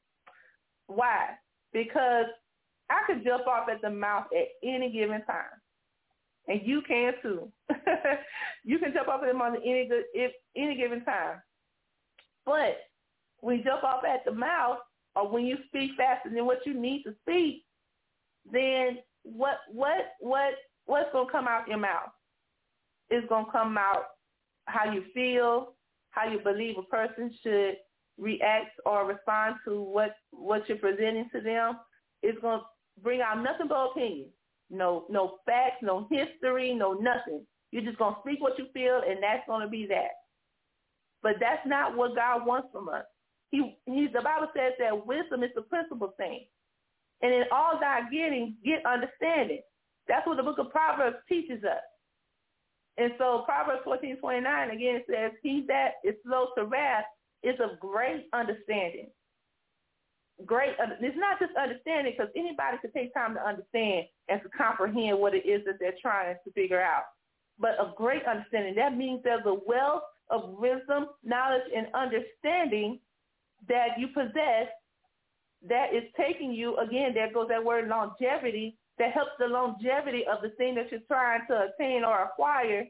Why? Because I could jump off at the mouth at any given time. And you can too. You can jump off at the mouth at any given time. But when you jump off at the mouth, or when you speak faster than what you need to speak, then what's going to come out your mouth? It's going to come out how you feel, how you believe a person should react or respond to what you're presenting to them. It's going to bring out nothing but opinion. No facts, no history, no nothing. You're just going to speak what you feel, and that's going to be that. But that's not what God wants from us. The Bible says that wisdom is the principal thing. And in all thy getting, get understanding. That's what the book of Proverbs teaches us. And so Proverbs 14:29, again, it says, he that is slow to wrath is of great understanding. It's not just understanding, because anybody could take time to understand and to comprehend what it is that they're trying to figure out. But of great understanding, that means there's a wealth of wisdom, knowledge, and understanding that you possess that is taking you, again, there goes that word longevity, that helps the longevity of the thing that you're trying to attain or acquire,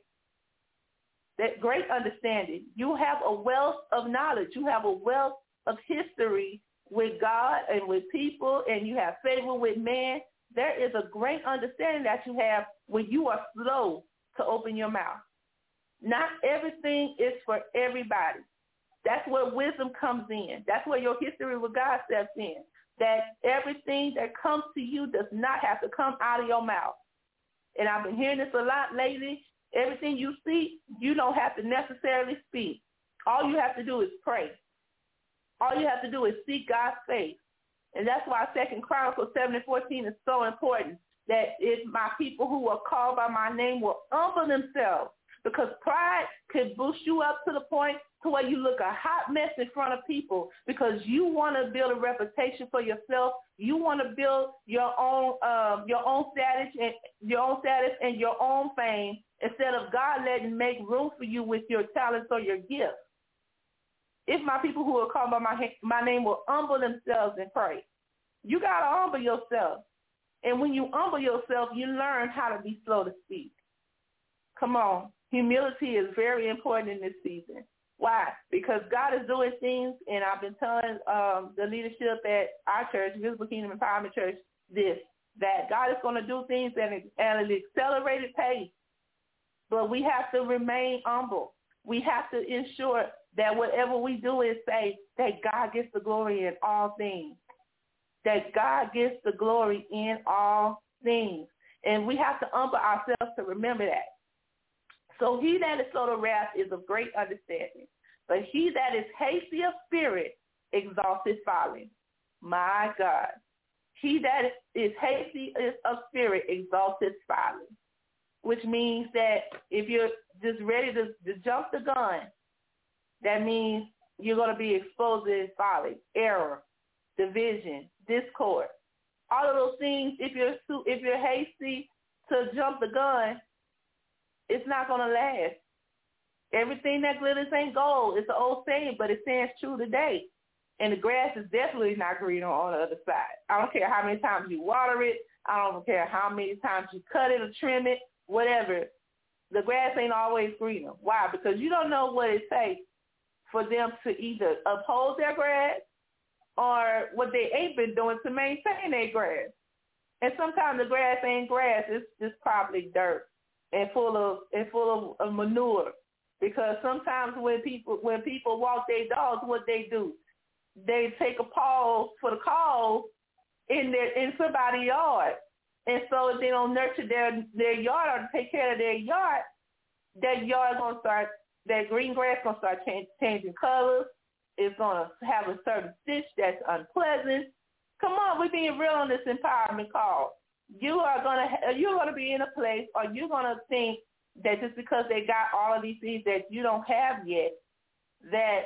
that great understanding. You have a wealth of knowledge. You have a wealth of history with God and with people, and you have favor with man. There is a great understanding that you have when you are slow to open your mouth. Not everything is for everybody. That's where wisdom comes in. That's where your history with God steps in. That everything that comes to you does not have to come out of your mouth. And I've been hearing this a lot lately. Everything you speak, you don't have to necessarily speak. All you have to do is pray. All you have to do is seek God's face. And that's why 2 Chronicles 7:14 is so important, that if my people who are called by my name will humble themselves, because pride could boost you up to the point to where you look a hot mess in front of people, because you want to build a reputation for yourself. You want to build your own status and your own fame, instead of God letting make room for you with your talents or your gifts. If my people who are called by my name will humble themselves and pray, you got to humble yourself. And when you humble yourself, you learn how to be slow to speak. Come on. Humility is very important in this season. Why? Because God is doing things, and I've been telling the leadership at our church, Visible Kingdom Empowerment Church, that God is going to do things at an accelerated pace. But we have to remain humble. We have to ensure that whatever we do is say that God gets the glory in all things. That God gets the glory in all things. And we have to humble ourselves to remember that. So he that is slow to wrath is of great understanding, but he that is hasty of spirit exalts his folly. My God. He that is hasty of spirit exalts his folly, which means that if you're just ready to jump the gun, that means you're going to be exposed to his folly, error, division, discord. All of those things, if you're hasty to jump the gun, it's not going to last. Everything that glitters ain't gold. It's an old saying, but it stands true today. And the grass is definitely not greener on the other side. I don't care how many times you water it. I don't care how many times you cut it or trim it, whatever. The grass ain't always greener. Why? Because you don't know what it takes for them to either uphold their grass or what they ain't been doing to maintain their grass. And sometimes the grass ain't grass. It's just probably dirt and full of manure. Because sometimes when people walk their dogs, what they do, they take a pause for the call in somebody's yard. And so if they don't nurture their yard or take care of their yard, that yard gonna start, that green grass gonna start changing colors. It's gonna have a certain stitch that's unpleasant. Come on, we're being real on this empowerment call. You're gonna be in a place, or you're gonna think that just because they got all of these things that you don't have yet, that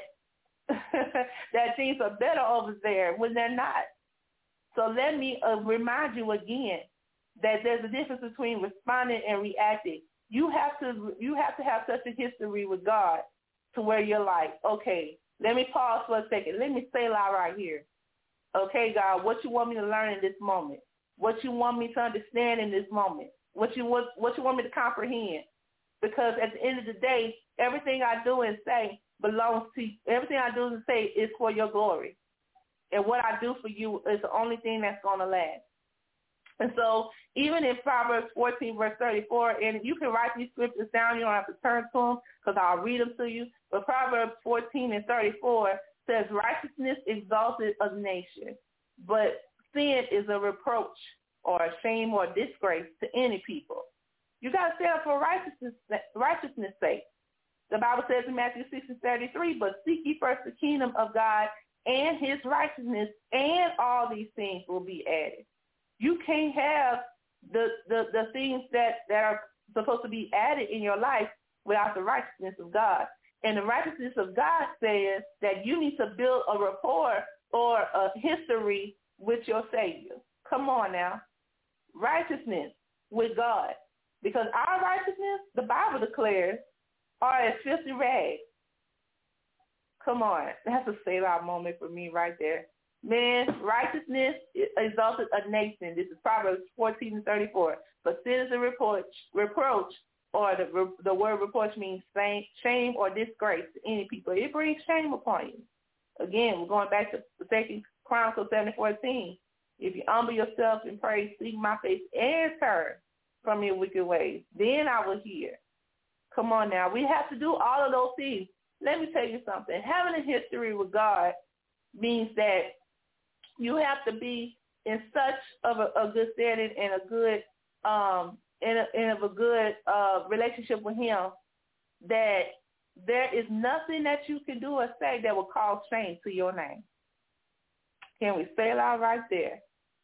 that things are better over there when they're not. So let me remind you again that there's a difference between responding and reacting. You have to have such a history with God to where you're like, okay, let me pause for a second. Let me say loud right here. Okay, God, what you want me to learn in this moment? What you want me to understand in this moment? What you want me to comprehend? Because at the end of the day, everything I do and say belongs to you. Everything I do and say is for your glory. And what I do for you is the only thing that's going to last. And so even in Proverbs 14, verse 34, and you can write these scriptures down. You don't have to turn to them because I'll read them to you. But Proverbs 14 and 34 says, righteousness exalted a nation, but sin is a reproach or a shame or a disgrace to any people. You got to stand up for righteousness' sake. The Bible says in Matthew 6 and 33, but seek ye first the kingdom of God and his righteousness, and all these things will be added. You can't have the things that are supposed to be added in your life without the righteousness of God. And the righteousness of God says that you need to build a rapport or a history with your Savior. Come on now. Righteousness with God. Because our righteousness, the Bible declares, are as filthy rags. Come on. That's a Selah moment for me right there. Man, righteousness exalted a nation. This is Proverbs 14:34. But sin is a reproach, or the word reproach means shame or disgrace to any people. It brings shame upon you. Again, we're going back to 2 Chronicles 7:14. If you humble yourself and pray, seek my face, and turn from your wicked ways, then I will hear. Come on now. We have to do all of those things. Let me tell you something. Having a history with God means that you have to be in such of a good standing and a good relationship with Him that there is nothing that you can do or say that will cause shame to your name. Can we say it out right there?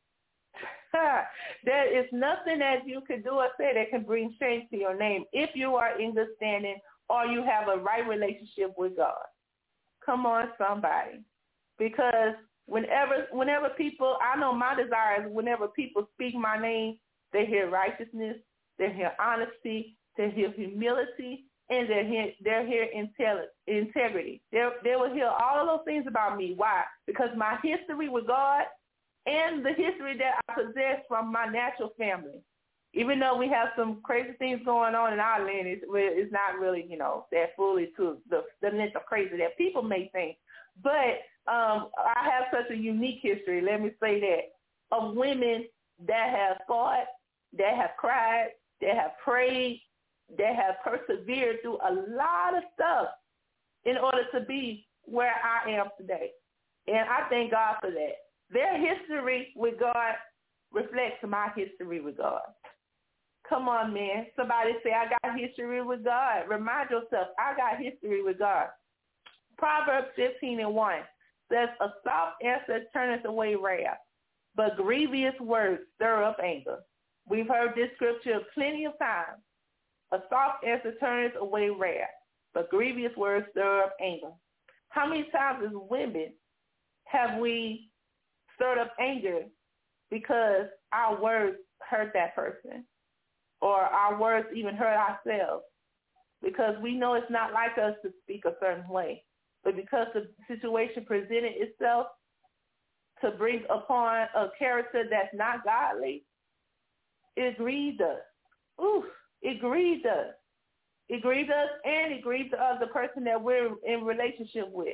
There is nothing that you can do or say that can bring shame to your name if you are in good standing or you have a right relationship with God. Come on, somebody. Because whenever people, I know my desire is whenever people speak my name, they hear righteousness, they hear honesty, they hear humility, and they hear integrity. They will hear all of those things about me. Why? Because my history with God and the history that I possess from my natural family. Even though we have some crazy things going on in our land, it's not really, that fully to the length of crazy that people may think. But I have such a unique history, let me say that, of women that have fought, that have cried, that have prayed, that have persevered through a lot of stuff in order to be where I am today. And I thank God for that. Their history with God reflects my history with God. Come on, man. Somebody say, I got history with God. Remind yourself, I got history with God. Proverbs 15:1 says, a soft answer turneth away wrath, but grievous words stir up anger. We've heard this scripture plenty of times. A soft answer turneth away wrath, but grievous words stir up anger. How many times as women have we stirred up anger because our words hurt that person, or our words even hurt ourselves, because we know it's not like us to speak a certain way, but because the situation presented itself to bring upon a character that's not godly, it grieved us. Oof, it grieved us. It grieved us, and it grieved the other person that we're in relationship with.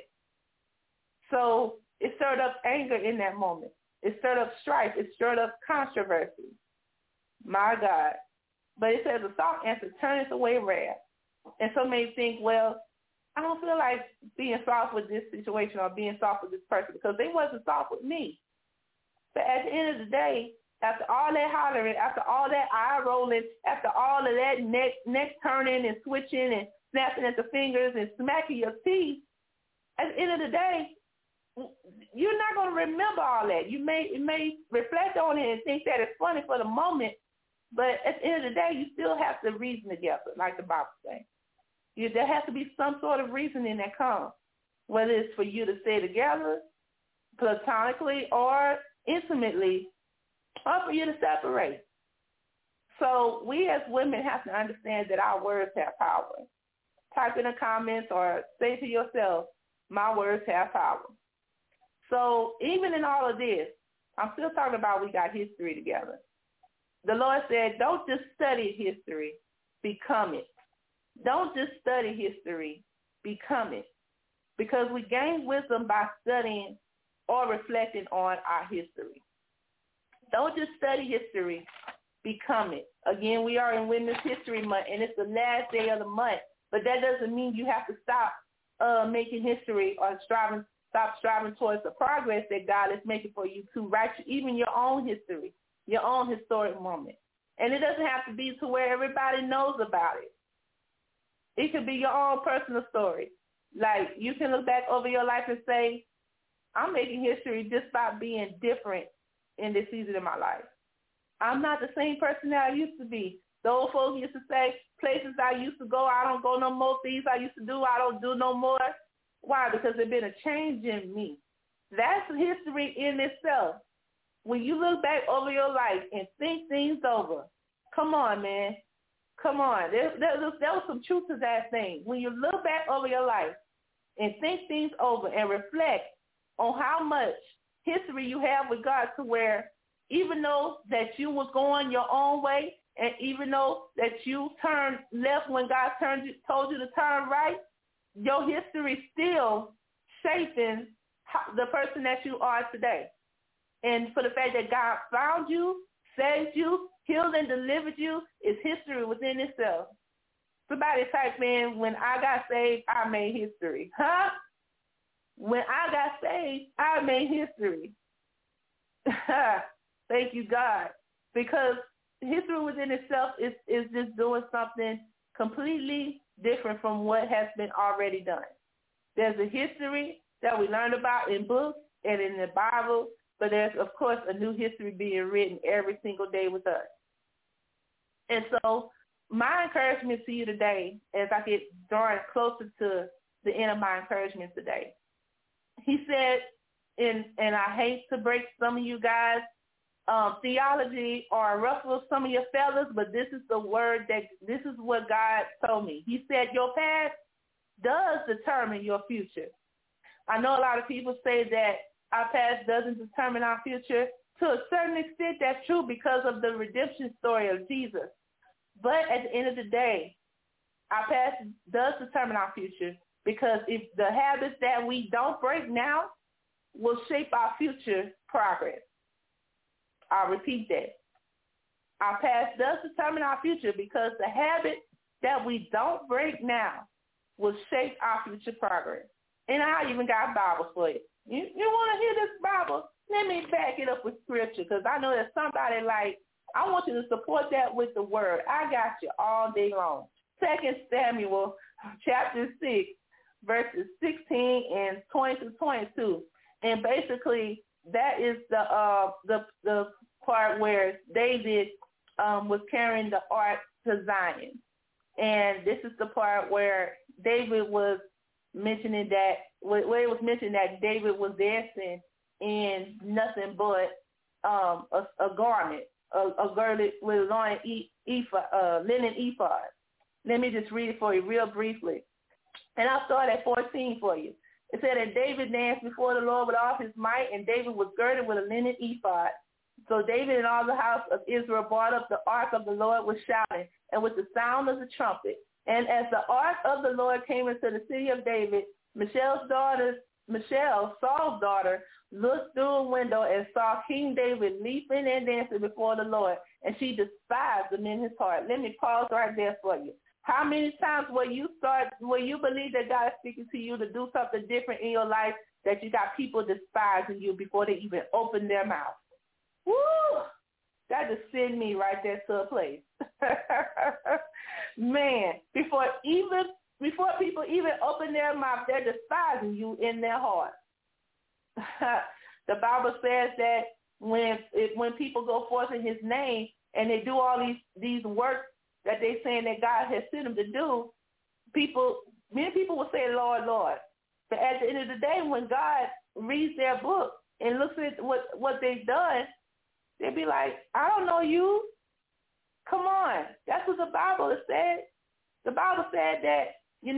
So it stirred up anger in that moment. It stirred up strife. It stirred up controversy. My God. But it says a soft answer turneth away wrath. And some may think, well, I don't feel like being soft with this situation or being soft with this person because they wasn't soft with me. But at the end of the day, after all that hollering, after all that eye rolling, after all of that neck turning and switching and snapping at the fingers and smacking your teeth, at the end of the day, you're not going to remember all that. You may reflect on it and think that it's funny for the moment, but at the end of the day, you still have to reason together, like the Bible says. There has to be some sort of reasoning that comes, whether it's for you to stay together platonically or intimately, or for you to separate. So we as women have to understand that our words have power. Type in the comments or say to yourself, my words have power. So even in all of this, I'm still talking about we got history together. The Lord said, don't just study history, become it. Don't just study history, become it. Because we gain wisdom by studying or reflecting on our history. Don't just study history, become it. Again, we are in Women's History Month, and it's the last day of the month. But that doesn't mean you have to stop making history or stop striving towards the progress that God is making for you to write even your own history, your own historic moment. And it doesn't have to be to where everybody knows about it. It could be your own personal story. Like, you can look back over your life and say, I'm making history just by being different in this season of my life. I'm not the same person that I used to be. The old folks used to say, places I used to go, I don't go no more. Things I used to do, I don't do no more. Why? Because there's been a change in me. That's history in itself. When you look back over your life and think things over, come on, man. Come on. There was some truth to that thing. When you look back over your life and think things over and reflect on how much history you have with God, to where even though that you was going your own way, and even though that you turned left when God told you to turn right, your history still shaping the person that you are today. And for the fact that God found you, saved you, healed and delivered you, is history within itself. Somebody type in, when I got saved, I made history. Huh? When I got saved, I made history. Thank you, God. Because history within itself is just doing something completely different from what has been already done. There's a history that we learned about in books and in the Bible, but there's, of course, a new history being written every single day with us. And so my encouragement to you today, as I get drawing closer to the end of my encouragement today, he said, and I hate to break some of you guys' theology or ruffle some of your feathers, but this is the word this is what God told me. He said, your past does determine your future. I know a lot of people say that our past doesn't determine our future. To a certain extent, that's true because of the redemption story of Jesus. But at the end of the day, our past does determine our future, because if the habits that we don't break now will shape our future progress. I'll repeat that. Our past does determine our future, because the habits that we don't break now will shape our future progress. And I even got Bibles for you. You want to hear this Bible? Let me back it up with scripture, because I know that somebody like, I want you to support that with the word. I got you all day long. 2 Samuel chapter 6, verses 16 and 20 to 22. And basically, that is the part where David was carrying the ark to Zion. And this is the part where David was mentioning that, where it was mentioned that David was dancing in nothing but a garment, a girded with linen ephod. Let me just read it for you real briefly. And I'll start at 14 for you. It said, and David danced before the Lord with all his might, and David was girded with a linen ephod. So David and all the house of Israel brought up the ark of the Lord with shouting and with the sound of the trumpet. And as the ark of the Lord came into the city of David, Michelle, Saul's daughter, looked through a window and saw King David leaping and dancing before the Lord, and she despised him in his heart. Let me pause right there for you. How many times will you believe that God is speaking to you to do something different in your life, that you got people despising you before they even open their mouth? Woo! That just sent me right there to a place. Man, before people even open their mouth, they're despising you in their heart. The Bible says that when people go forth in his name and they do all these works that they're saying that God has sent them to do, many people will say, Lord, Lord. But at the end of the day, when God reads their book and looks at what they've done, they'll be like, I don't know you. Come on. That's what the Bible has said. The Bible said that,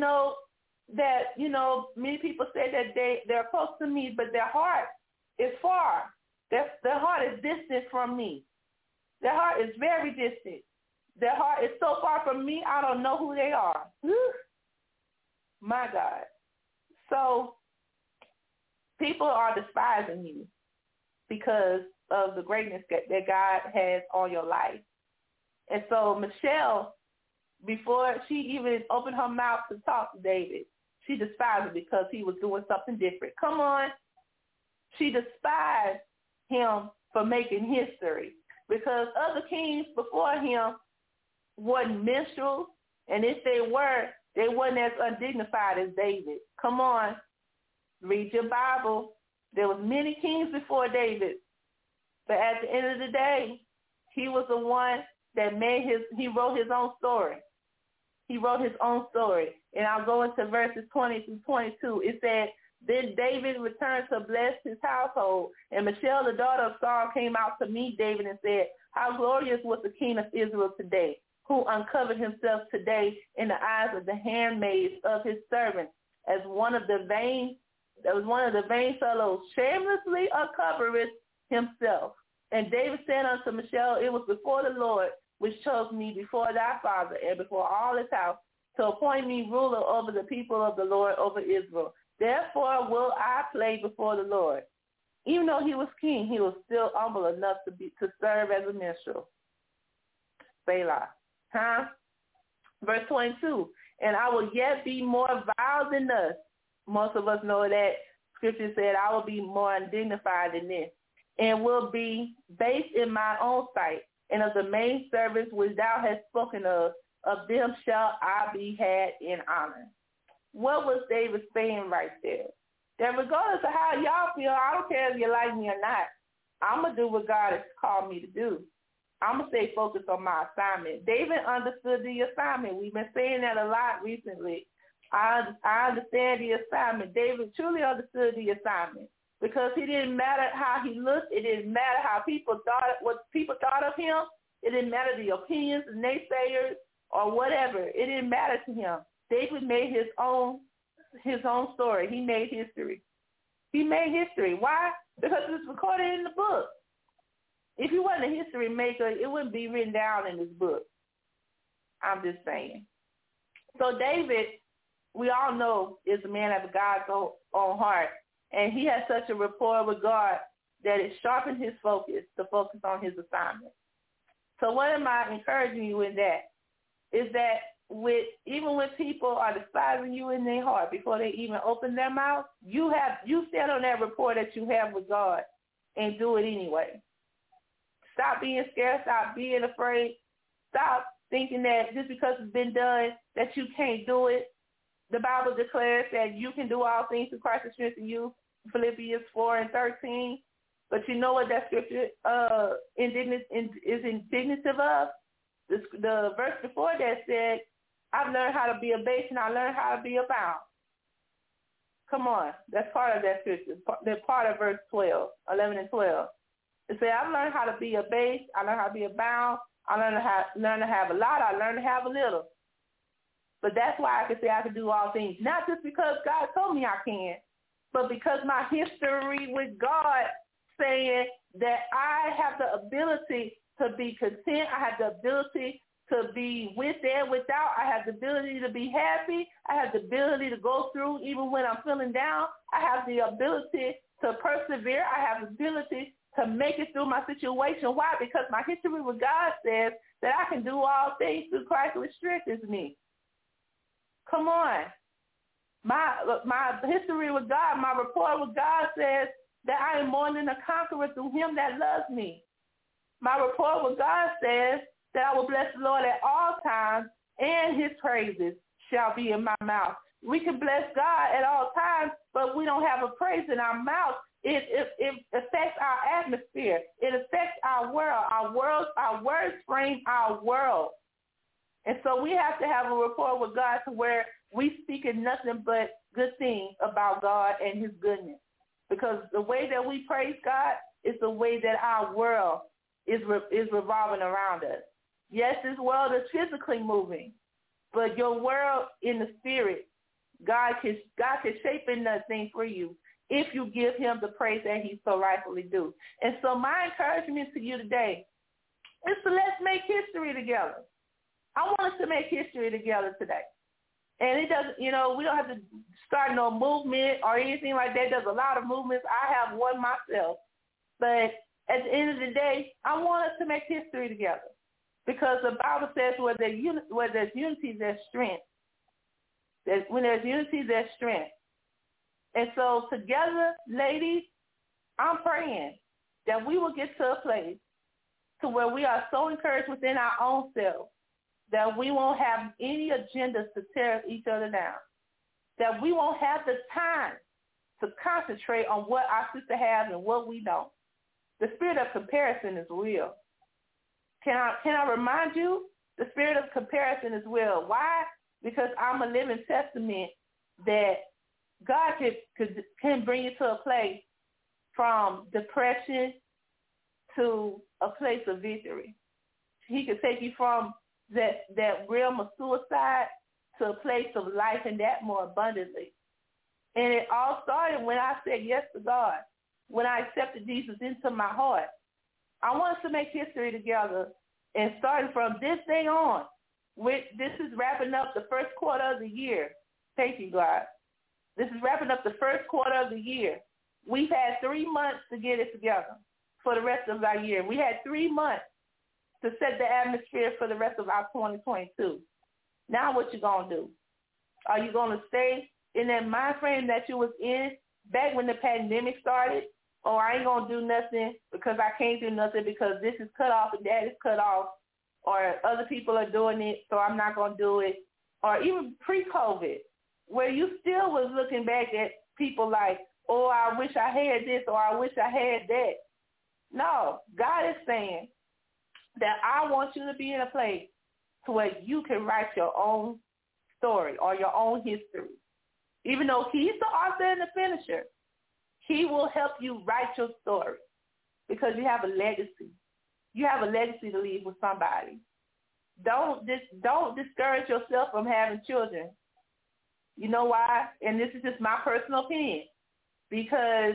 many people say that they're close to me, but their heart is far. Their heart is distant from me. Their heart is very distant. Their heart is so far from me, I don't know who they are. Whew. My God. So people are despising you because of the greatness that God has on your life. And so Michelle, before she even opened her mouth to talk to David, she despised him because he was doing something different. Come on. She despised him for making history, because other kings before him weren't minstrels, and if they were, they weren't as undignified as David. Come on. Read your Bible. There was many kings before David, but at the end of the day, He was the one that he wrote his own story. He wrote his own story. And I'll go into verses 20 through 22. It said, then David returned to bless his household. And Michal, the daughter of Saul, came out to meet David and said, how glorious was the king of Israel today, who uncovered himself today in the eyes of the handmaids of his servants, as one of the vain fellows shamelessly uncovereth himself. And David said unto Michal, it was before the Lord which chose me before thy father and before all his house to appoint me ruler over the people of the Lord, over Israel. Therefore will I play before the Lord. Even though he was king, he was still humble enough to serve as a minstrel. Selah. Verse 22, and I will yet be more vile than us. Most of us know that scripture said, I will be more undignified than this, and will be base in my own sight, and of the main servants which thou hast spoken of them shall I be had in honor. What was David saying right there? That regardless of how y'all feel, I don't care if you like me or not, I'm going to do what God has called me to do. I'm going to stay focused on my assignment. David understood the assignment. We've been saying that a lot recently. I understand the assignment. David truly understood the assignment because it didn't matter how he looked. It didn't matter how what people thought of him. It didn't matter the opinions, the naysayers, or whatever. It didn't matter to him. David made his own story. He made history. He made history. Why? Because it's recorded in the book. If he wasn't a history maker, it wouldn't be written down in this book. I'm just saying. So David, we all know, is a man after God's own heart. And he has such a rapport with God that it sharpened his focus to focus on his assignment. So what am I encouraging you in that? Is that even when people are despising you in their heart before they even open their mouth, you stand on that rapport that you have with God and do it anyway. Stop being scared. Stop being afraid. Stop thinking that just because it's been done that you can't do it. The Bible declares that you can do all things through Christ who strengthens you, Philippians 4:13. But you know what that scripture is indicative of? The verse before that said, I've learned how to be a base and I learned how to be abound. Come on. That's part of that scripture. That's part of verse 11 and 12. It said, I've learned how to be a base. I learned how to be abound. I learned to have a lot. I learned to have a little. But that's why I can say I can do all things. Not just because God told me I can, but because my history with God saying that I have the ability to be content. I have the ability to be with and without. I have the ability to be happy. I have the ability to go through even when I'm feeling down. I have the ability to persevere. I have the ability to make it through my situation. Why? Because my history with God says that I can do all things through Christ who strengthens me. Come on. My history with God, my rapport with God says that I am more than a conqueror through him that loves me. My rapport with God says that I will bless the Lord at all times, and his praises shall be in my mouth. We can bless God at all times, but we don't have a praise in our mouth. It affects our atmosphere. It affects our world. Our words frame our world. And so we have to have a rapport with God to where we speak in nothing but good things about God and his goodness. Because the way that we praise God is the way that our world is revolving around us. Yes, this world is physically moving, but your world in the spirit, God can shape in that thing for you if you give him the praise that he so rightfully due. And so my encouragement to you today is to let's make history together. I want us to make history together today. And it doesn't, we don't have to start no movement or anything like that. There's a lot of movements. I have one myself. But at the end of the day, I want us to make history together. Because the Bible says where there's unity, there's strength. When there's unity, there's strength. And so together, ladies, I'm praying that we will get to a place to where we are so encouraged within our own selves that we won't have any agendas to tear each other down, that we won't have the time to concentrate on what our sister has and what we don't. The spirit of comparison is real. Can I remind you? The spirit of comparison as well. Why? Because I'm a living testament that God can bring you to a place from depression to a place of victory. He can take you from that realm of suicide to a place of life, and that more abundantly. And it all started when I said yes to God, when I accepted Jesus into my heart. I want us to make history together, and starting from this day on, this is wrapping up the first quarter of the year. Thank you, God. This is wrapping up the first quarter of the year. We've had 3 months to get it together for the rest of our year. We had 3 months to set the atmosphere for the rest of our 2022. Now what you going to do? Are you going to stay in that mind frame that you was in back when the pandemic started? Or I ain't going to do nothing because I can't do nothing because this is cut off and that is cut off, or other people are doing it, so I'm not going to do it. Or even pre-COVID, where you still was looking back at people like, oh, I wish I had this, or I wish I had that. No, God is saying that I want you to be in a place to where you can write your own story or your own history. Even though he's the author and the finisher, he will help you write your story because you have a legacy. You have a legacy to leave with somebody. Don't discourage yourself from having children. You know why? And this is just my personal opinion. Because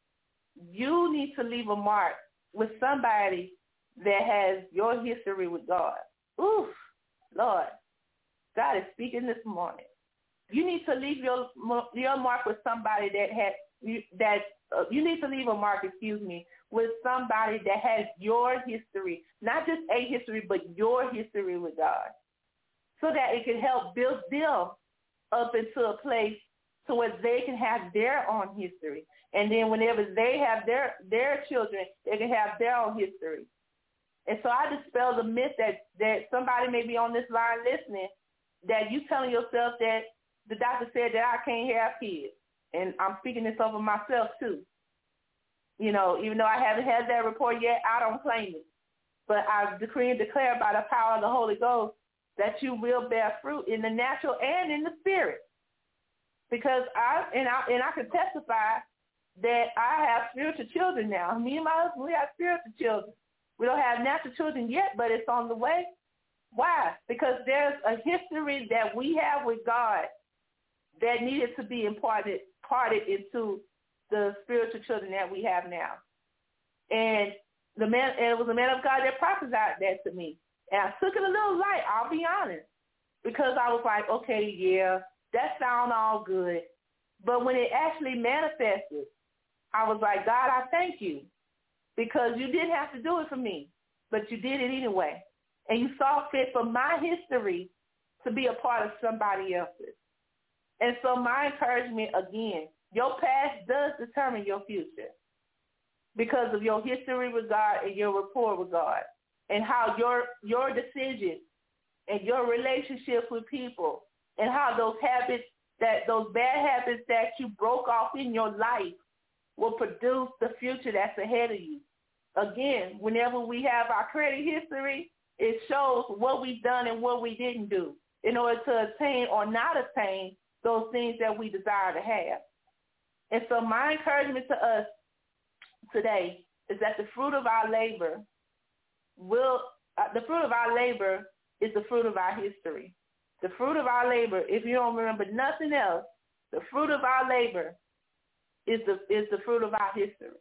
you need to leave a mark with somebody that has your history with God. Oof, Lord, God is speaking this morning. You need to leave your mark with somebody you need to leave a mark, with somebody that has your history, not just a history, but your history with God, so that it can help build them up into a place to where they can have their own history. And then whenever they have their children, they can have their own history. And so I dispel the myth that somebody may be on this line listening, that you telling yourself that the doctor said that I can't have kids. And I'm speaking this over myself too. You know, even though I haven't had that report yet, I don't claim it. But I decree and declare by the power of the Holy Ghost that you will bear fruit in the natural and in the spirit. Because I can testify that I have spiritual children now. Me and my husband, we have spiritual children. We don't have natural children yet, but it's on the way. Why? Because there's a history that we have with God that needed to be imparted into the spiritual children that we have now. And it was a man of God that prophesied that to me. And I took it a little light, I'll be honest, because I was like, okay, yeah, that sounds all good. But when it actually manifested, I was like, God, I thank you, because you didn't have to do it for me, but you did it anyway. And you saw fit for my history to be a part of somebody else's. And so my encouragement, again, your past does determine your future because of your history with God and your rapport with God, and how your decisions and your relationships with people and how those bad habits that you broke off in your life will produce the future that's ahead of you. Again, whenever we have our credit history, it shows what we've done and what we didn't do in order to attain or not attain those things that we desire to have. And so my encouragement to us today is that the fruit of our labor is the fruit of our history. The fruit of our labor, if you don't remember nothing else, the fruit of our labor is the fruit of our history.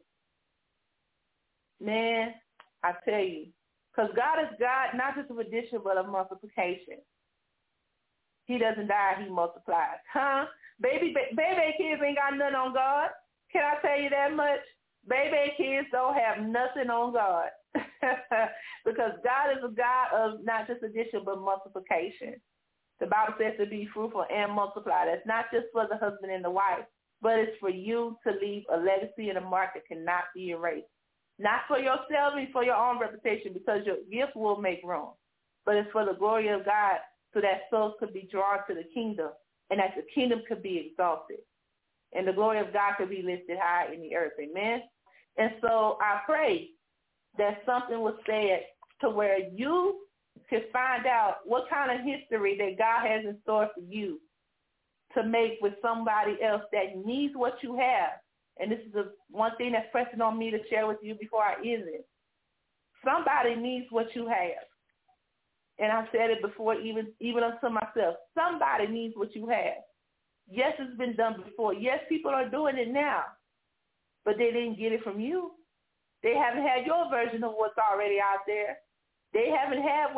Man, I tell you, because God is God not just of addition but of multiplication. He doesn't die, he multiplies. Baby kids ain't got nothing on God. Can I tell you that much? Baby kids don't have nothing on God. Because God is a God of not just addition but multiplication. The Bible says to be fruitful and multiply. That's not just for the husband and the wife, but it's for you to leave a legacy and a mark that cannot be erased. Not for yourself and for your own reputation, because your gift will make room, but it's for the glory of God, so that souls could be drawn to the kingdom and that the kingdom could be exalted and the glory of God could be lifted high in the earth. Amen. And so I pray that something was said to where you can find out what kind of history that God has in store for you to make with somebody else that needs what you have. And this is the one thing that's pressing on me to share with you before I end it. Somebody needs what you have. And I've said it before, even unto myself. Somebody needs what you have. Yes, it's been done before. Yes, people are doing it now. But they didn't get it from you. They haven't had your version of what's already out there. They haven't had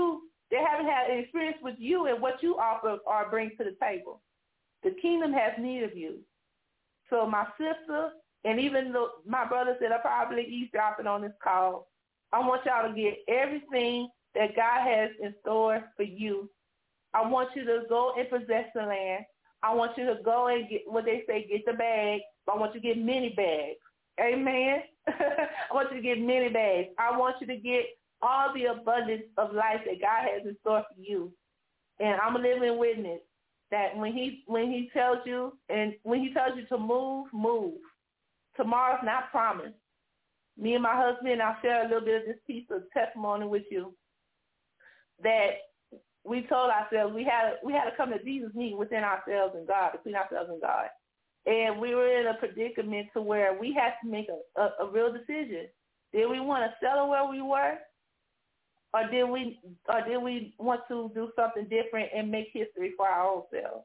an experience with you and what you offer or bring to the table. The kingdom has need of you. So my sister, and even my brothers that are probably eavesdropping on this call, I want y'all to get everything that God has in store for you. I want you to go and possess the land. I want you to go and get what they say, get the bag. But I want you to get many bags. Amen. I want you to get many bags. I want you to get all the abundance of life that God has in store for you. And I'm a living witness that when he tells you to move. Tomorrow's not promised. Me and my husband, I'll share a little bit of this piece of testimony with you. That we told ourselves we had to come to Jesus meeting within ourselves and God, between ourselves and God. And we were in a predicament to where we had to make a real decision. Did we want to settle where we were? Or did we want to do something different and make history for our own selves?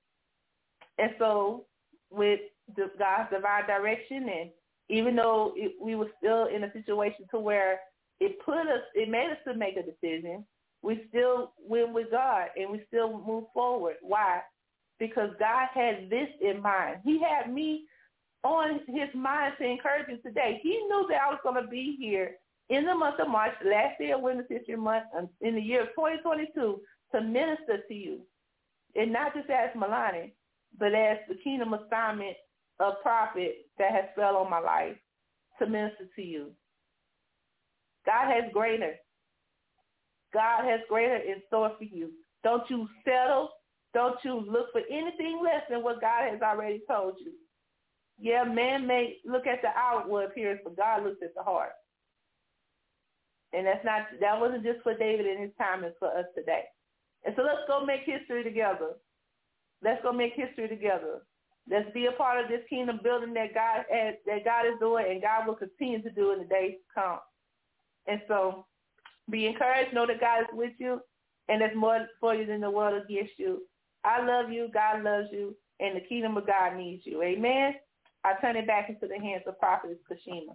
And so with God's divine direction, and even though we were still in a situation to where it made us to make a decision, we still went with God and we still moved forward. Why? Because God had this in mind. He had me on his mind to encourage you today. He knew that I was going to be here in the month of March, last day of Women's History Month, in the year of 2022, to minister to you. And not just as Melanie, but as the kingdom assignment of prophet that has fell on my life to minister to you. God has greater. God has greater in store for you. Don't you settle. Don't you look for anything less than what God has already told you. Yeah, man may look at the outward appearance, but God looks at the heart. And that wasn't just for David in his time, it's for us today. And so let's go make history together. Let's go make history together. Let's be a part of this kingdom building that God is doing, and God will continue to do in the days to come. And so be encouraged. Know that God is with you, and there's more for you than the world against you. I love you. God loves you, and the kingdom of God needs you. Amen. I turn it back into the hands of Prophetess Kashima.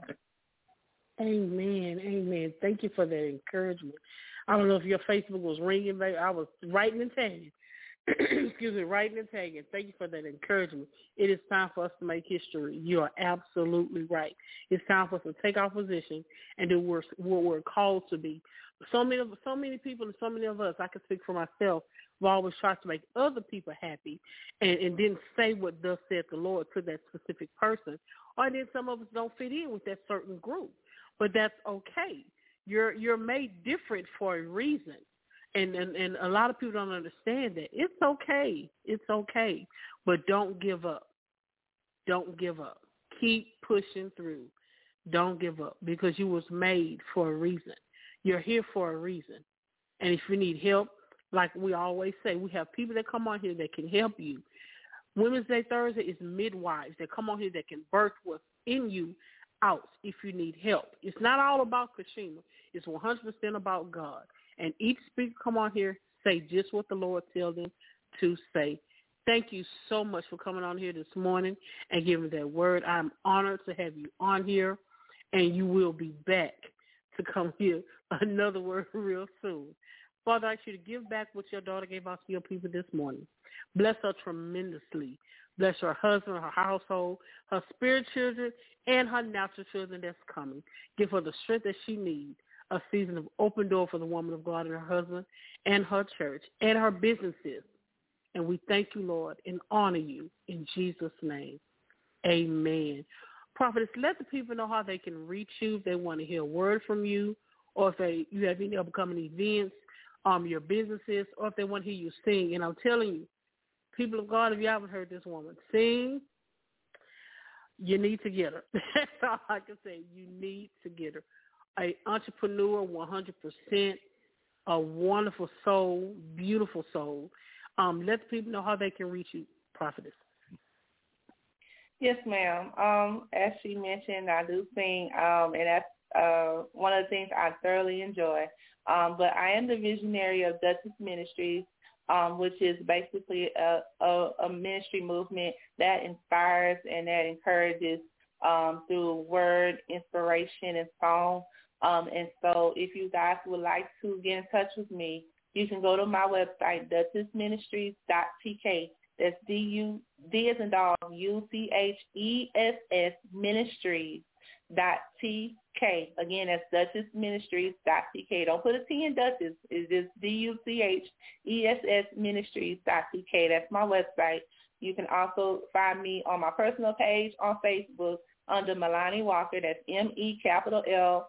Amen. Amen. Thank you for that encouragement. I don't know if your Facebook was ringing, baby. I was writing and tagging. Excuse me, writing and tagging. Thank you for that encouragement. It is time for us to make history. You are absolutely right. It's time for us to take our position and do what we're called to be. So many people and so many of us, I can speak for myself, have always tried to make other people happy and didn't say what thus said the Lord to that specific person. Or then some of us don't fit in with that certain group. But that's okay. You're made different for a reason. And a lot of people don't understand that. It's okay. It's okay. But don't give up. Don't give up. Keep pushing through. Don't give up, because you was made for a reason. You're here for a reason. And if you need help, like we always say, we have people that come on here that can help you. Women's Day Thursday is midwives that come on here that can birth what's in you out if you need help. It's not all about Kashima. It's 100% about God. And each speaker come on here, say just what the Lord tells them to say. Thank you so much for coming on here this morning and giving that word. I'm honored to have you on here, and you will be back to come here another word real soon. Father, I ask you to give back what your daughter gave out to your people this morning. Bless her tremendously. Bless her husband, her household, her spirit children, and her natural children that's coming. Give her the strength that she needs. A season of open door for the woman of God and her husband and her church and her businesses. And we thank you, Lord, and honor you in Jesus' name. Amen. Prophetess, let the people know how they can reach you if they want to hear a word from you, or if you have any upcoming events, your businesses, or if they want to hear you sing. And I'm telling you, people of God, if you haven't heard this woman sing, you need to get her. That's all I can say. You need to get her. an entrepreneur, 100%, a wonderful soul, beautiful soul. Let the people know how they can reach you, Prophetess. Yes, ma'am. As she mentioned, I do sing, and that's one of the things I thoroughly enjoy. But I am the visionary of Duchess Ministries, which is basically a ministry movement that inspires and that encourages through word, inspiration, and song. And so if you guys would like to get in touch with me, you can go to my website, duchessministries.tk. That's D as in dog, UCHESS Ministries.tk. Again, that's duchessministries.tk. Don't put a T in Duchess. It's just DUCHESS Ministries.tk. That's my website. You can also find me on my personal page on Facebook under Melanie Walker. That's MELONNIE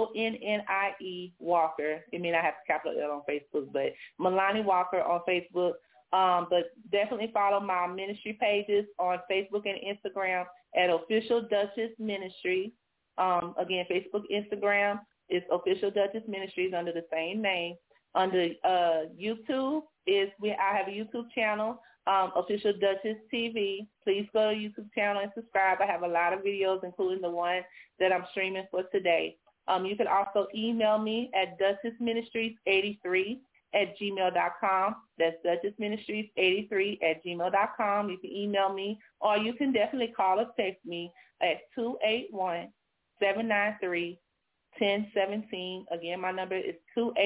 Walker. I mean, I have a capital L on Facebook, but Melanie Walker on Facebook. But definitely follow my ministry pages on Facebook and Instagram at Official Duchess Ministries. Again, Facebook, Instagram is Official Duchess Ministries under the same name. Under YouTube I have a YouTube channel, Official Duchess TV. Please go to YouTube channel and subscribe. I have a lot of videos, including the one that I'm streaming for today. You can also email me at duchessministries83@gmail.com. That's duchessministries83@gmail.com. You can email me, or you can definitely call or text me at 281-793-1017. Again, my number is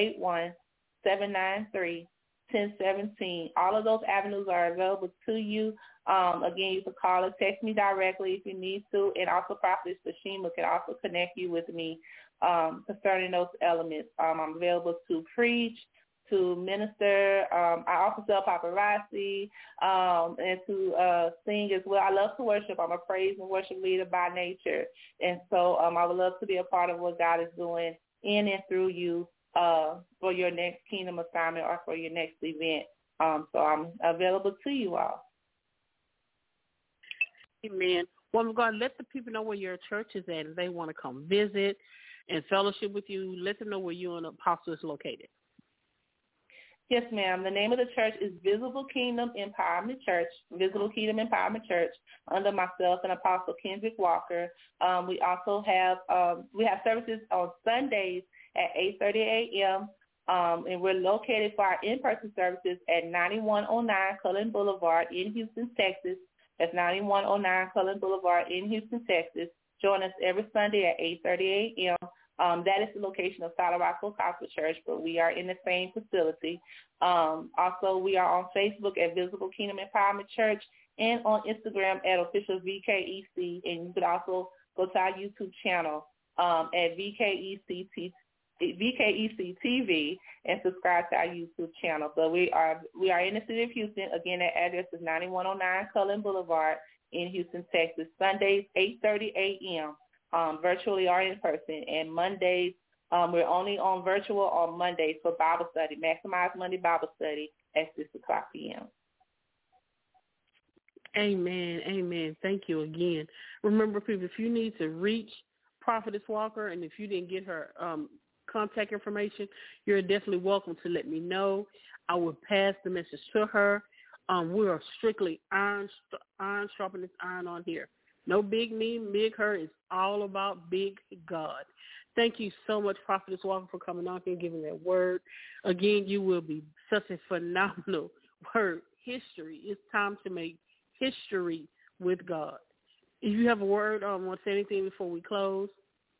281-793-1017. All of those avenues are available to you. Again, you can call or text me directly if you need to, and also Prophetess Tashima can also connect you with me concerning those elements. I'm available to preach, to minister. I also sell paparazzi and to sing as well. I love to worship. I'm a praise and worship leader by nature. And so I would love to be a part of what God is doing in and through you for your next kingdom assignment or for your next event. So I'm available to you all. Amen. Woman of God, let the people know where your church is at. If they want to come visit and fellowship with you, let them know where you and Apostle is located. Yes, ma'am. The name of the church is Visible Kingdom Empowerment Church, Visible Kingdom Empowerment Church, under myself and Apostle Kendrick Walker. We also have services on Sundays at 8:30 a.m., and we're located for our in-person services at 9109 Cullen Boulevard in Houston, Texas. That's 9109 Cullen Boulevard in Houston, Texas. Join us every Sunday at 8:30 a.m. That is the location of Solid Rock Gospel Church, but we are in the same facility. Also, we are on Facebook at Visible Kingdom Empowerment Church and on Instagram at Official VKEC. And you could also go to our YouTube channel at VKEC TV and subscribe to our YouTube channel. But we are in the city of Houston. Again, that address is 9109 Cullen Boulevard in Houston, Texas. Sundays, 8:30 a.m., virtually or in person. And Mondays, we're only on virtual on Mondays for Bible study, Maximize Monday Bible Study at 6 o'clock p.m. Amen. Amen. Thank you again. Remember, people, if you need to reach Prophetess Walker and if you didn't get her contact information, you're definitely welcome to let me know. I will pass the message to her. We are strictly iron sharpening iron on here. No big me, big her. It's all about big God. Thank you so much, Prophetess Walker, for coming on here and giving that word. Again, you will be such a phenomenal word. History. It's time to make history with God. If you have a word, want to say anything before we close?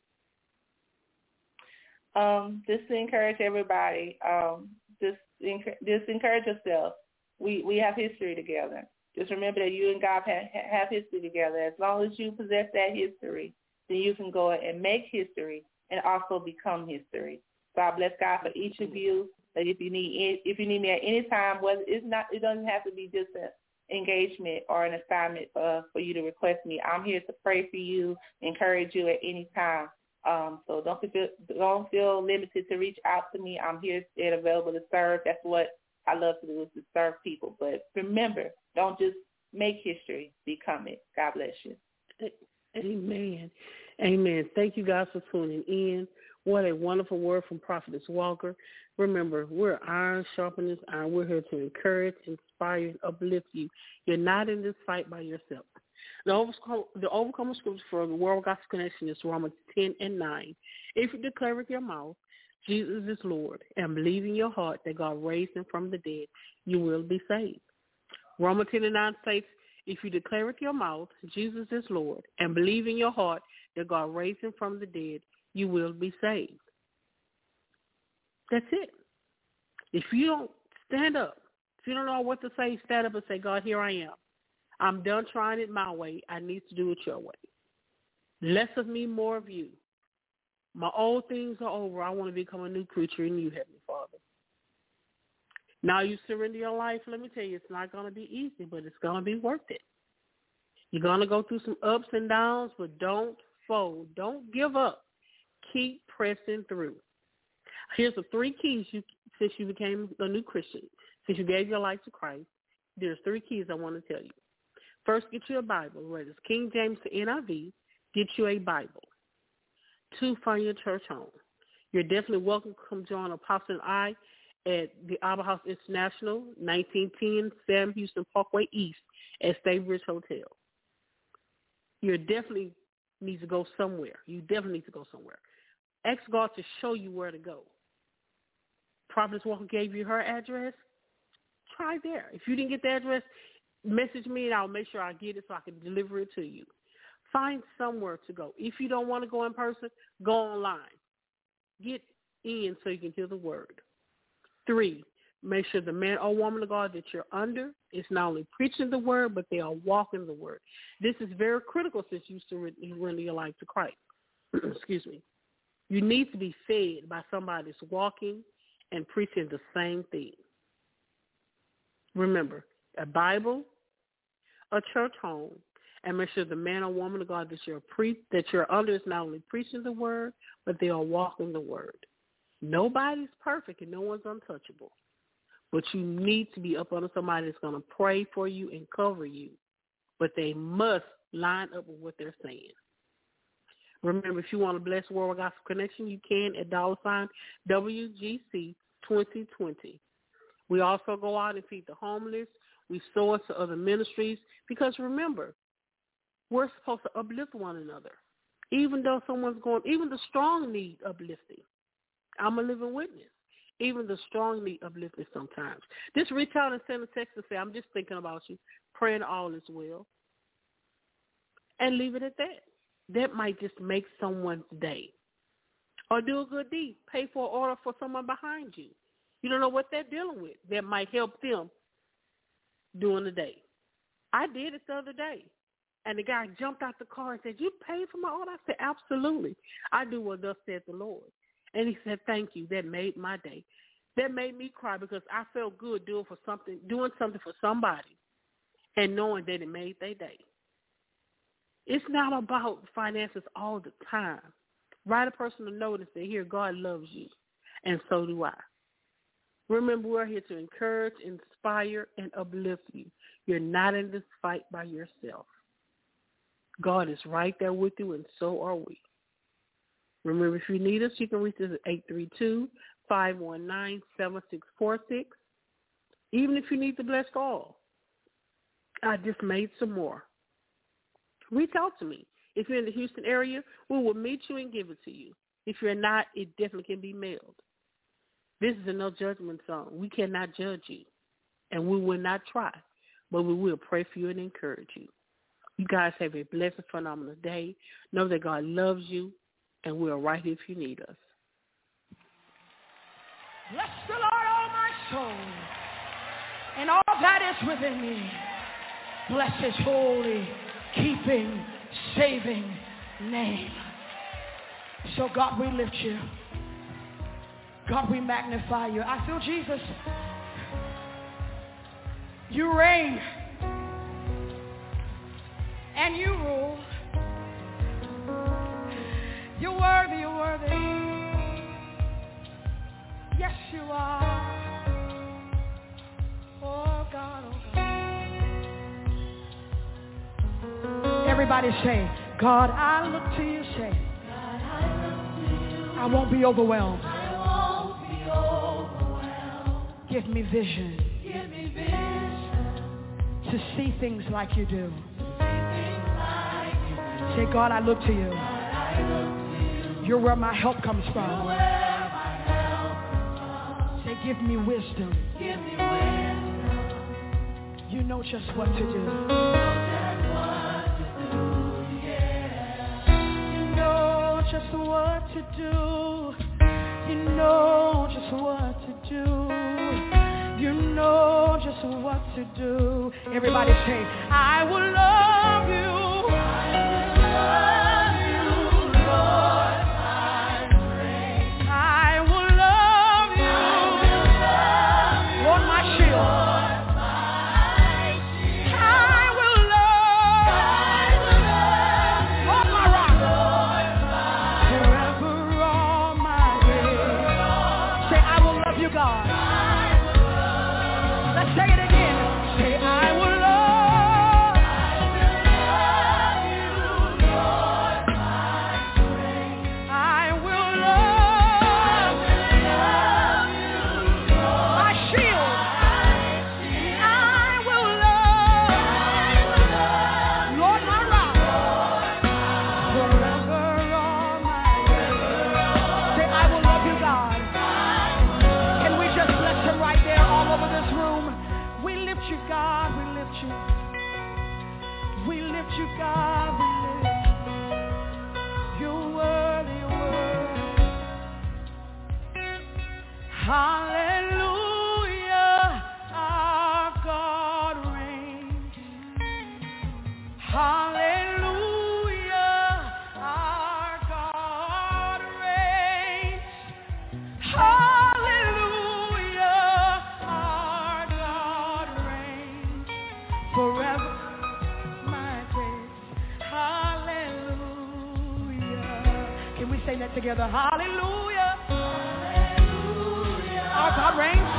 Just to encourage everybody, just encourage yourself. We have history together. Just remember that you and God have history together. As long as you possess that history, then you can go and make history and also become history. So I bless God for each of you. That if you need me at any time, whether it doesn't have to be just an engagement or an assignment for you to request me. I'm here to pray for you, encourage you at any time. So don't feel limited to reach out to me. I'm here and available to serve. That's what I love to do, is to serve people. But remember, don't just make history, become it. God bless you. Amen. Amen. Thank you guys for tuning in. What a wonderful word from Prophetess Walker. Remember, we're iron sharpeners iron. We're here to encourage, inspire, and uplift you. You're not in this fight by yourself. The overcomer scripture for the World Gospel Connection is Romans 10:9. If you declare with your mouth, Jesus is Lord, and believe in your heart that God raised him from the dead, you will be saved. Romans 10:9 states, if you declare with your mouth, Jesus is Lord, and believe in your heart that God raised him from the dead, you will be saved. That's it. If you don't stand up, if you don't know what to say, stand up and say, God, here I am. I'm done trying it my way. I need to do it your way. Less of me, more of you. My old things are over. I want to become a new creature in you, Heavenly Father. Now you surrender your life. Let me tell you, it's not going to be easy, but it's going to be worth it. You're going to go through some ups and downs, but don't fold. Don't give up. Keep pressing through. Here's the 3 keys since you became a new Christian, since you gave your life to Christ. There's 3 keys I want to tell you. First, get you a Bible, whether it's King James to NIV, get you a Bible. 2, find your church home. You're definitely welcome to come join Apostle and I at the Arbor House International, 1910 Sam Houston Parkway East at Staybridge Hotel. You definitely need to go somewhere. You definitely need to go somewhere. Ask God to show you where to go. Prophetess Walker gave you her address. Try there. If you didn't get the address, message me and I'll make sure I get it so I can deliver it to you. Find somewhere to go. If you don't want to go in person, go online. Get in so you can hear the word. 3, make sure the man or woman of God that you're under is not only preaching the word, but they are walking the word. This is very critical since you surrender your life to Christ. Excuse me. You need to be fed by somebody that's walking and preaching the same thing. Remember, a Bible, a church home, and make sure the man or woman of God that you're under is not only preaching the word, but they are walking the word. Nobody's perfect and no one's untouchable. But you need to be up under somebody that's going to pray for you and cover you. But they must line up with what they're saying. Remember, if you want to bless World Gospel Connection, you can at $WGC 2020. We also go out and feed the homeless. We sow into other ministries because remember, we're supposed to uplift one another. Even though even the strong need uplifting. I'm a living witness. Even the strong need uplifting sometimes. Just reach out and send a text and say, I'm just thinking about you, praying all is well. And leave it at that. That might just make someone's day. Or do a good deed. Pay for an order for someone behind you. You don't know what they're dealing with. That might help them during the day. I did it the other day. And the guy jumped out the car and said, you paid for my order? I said, absolutely. I do what thus said the Lord. And he said, thank you. That made my day. That made me cry because I felt good doing something for somebody and knowing that it made their day. It's not about finances all the time. Write a person a note and say, here, God loves you, and so do I. Remember, we're here to encourage, inspire, and uplift you. You're not in this fight by yourself. God is right there with you, and so are we. Remember, if you need us, you can reach us at 832-519-7646. Even if you need the blessed oil. I just made some more. Reach out to me. If you're in the Houston area, we will meet you and give it to you. If you're not, it definitely can be mailed. This is a no judgment song. We cannot judge you, and we will not try, but we will pray for you and encourage you. You guys have a blessed, phenomenal day. Know that God loves you, and we are right here if you need us. Bless the Lord, all my soul, and all that is within me. Bless his holy, keeping, saving name. So God, we lift you. God, we magnify you. I feel Jesus. You reign and you rule. You're worthy, you're worthy. Yes, you are. Oh God, oh God. Everybody say, God, I look to you. Say, God, I look to you. I won't be overwhelmed. Give me vision. To see things like you do. Say, God, I look to you. You're where my help comes from. Say, give me wisdom. You know just what to do. You know just what to do. You know just what to do. You know just what to do. Everybody say, I will love you. Together, hallelujah. Hallelujah. Our God reigns.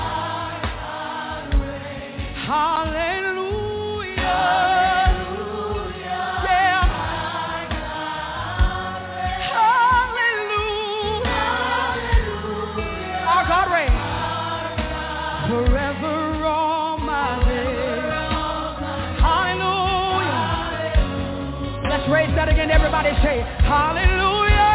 Hallelujah. Hallelujah. Yeah. Hallelujah. Hallelujah. Our God reigns. Forever all my days. Hallelujah. Let's raise that again. Everybody say, hallelujah.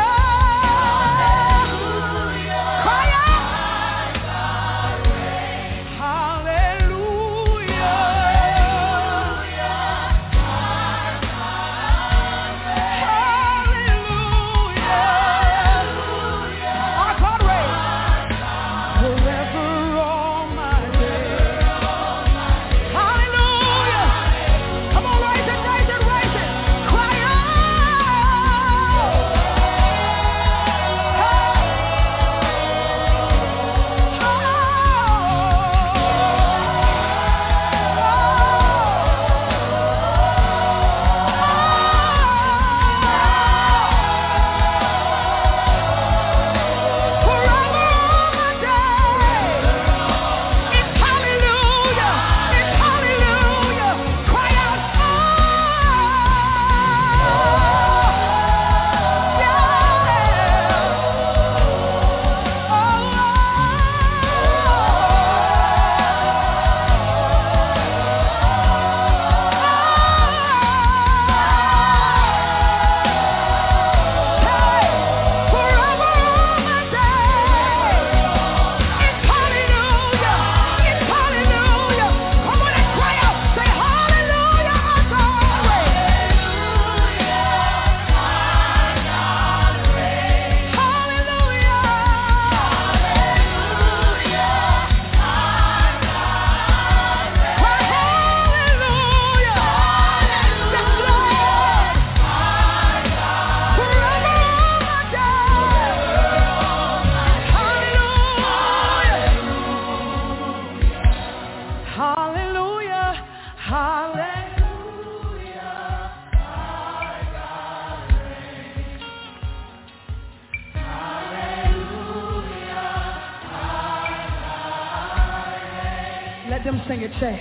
Them sing it, say.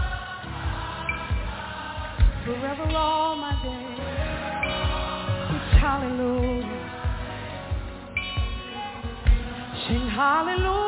Forever all my days. hallelujah. Sing hallelujah.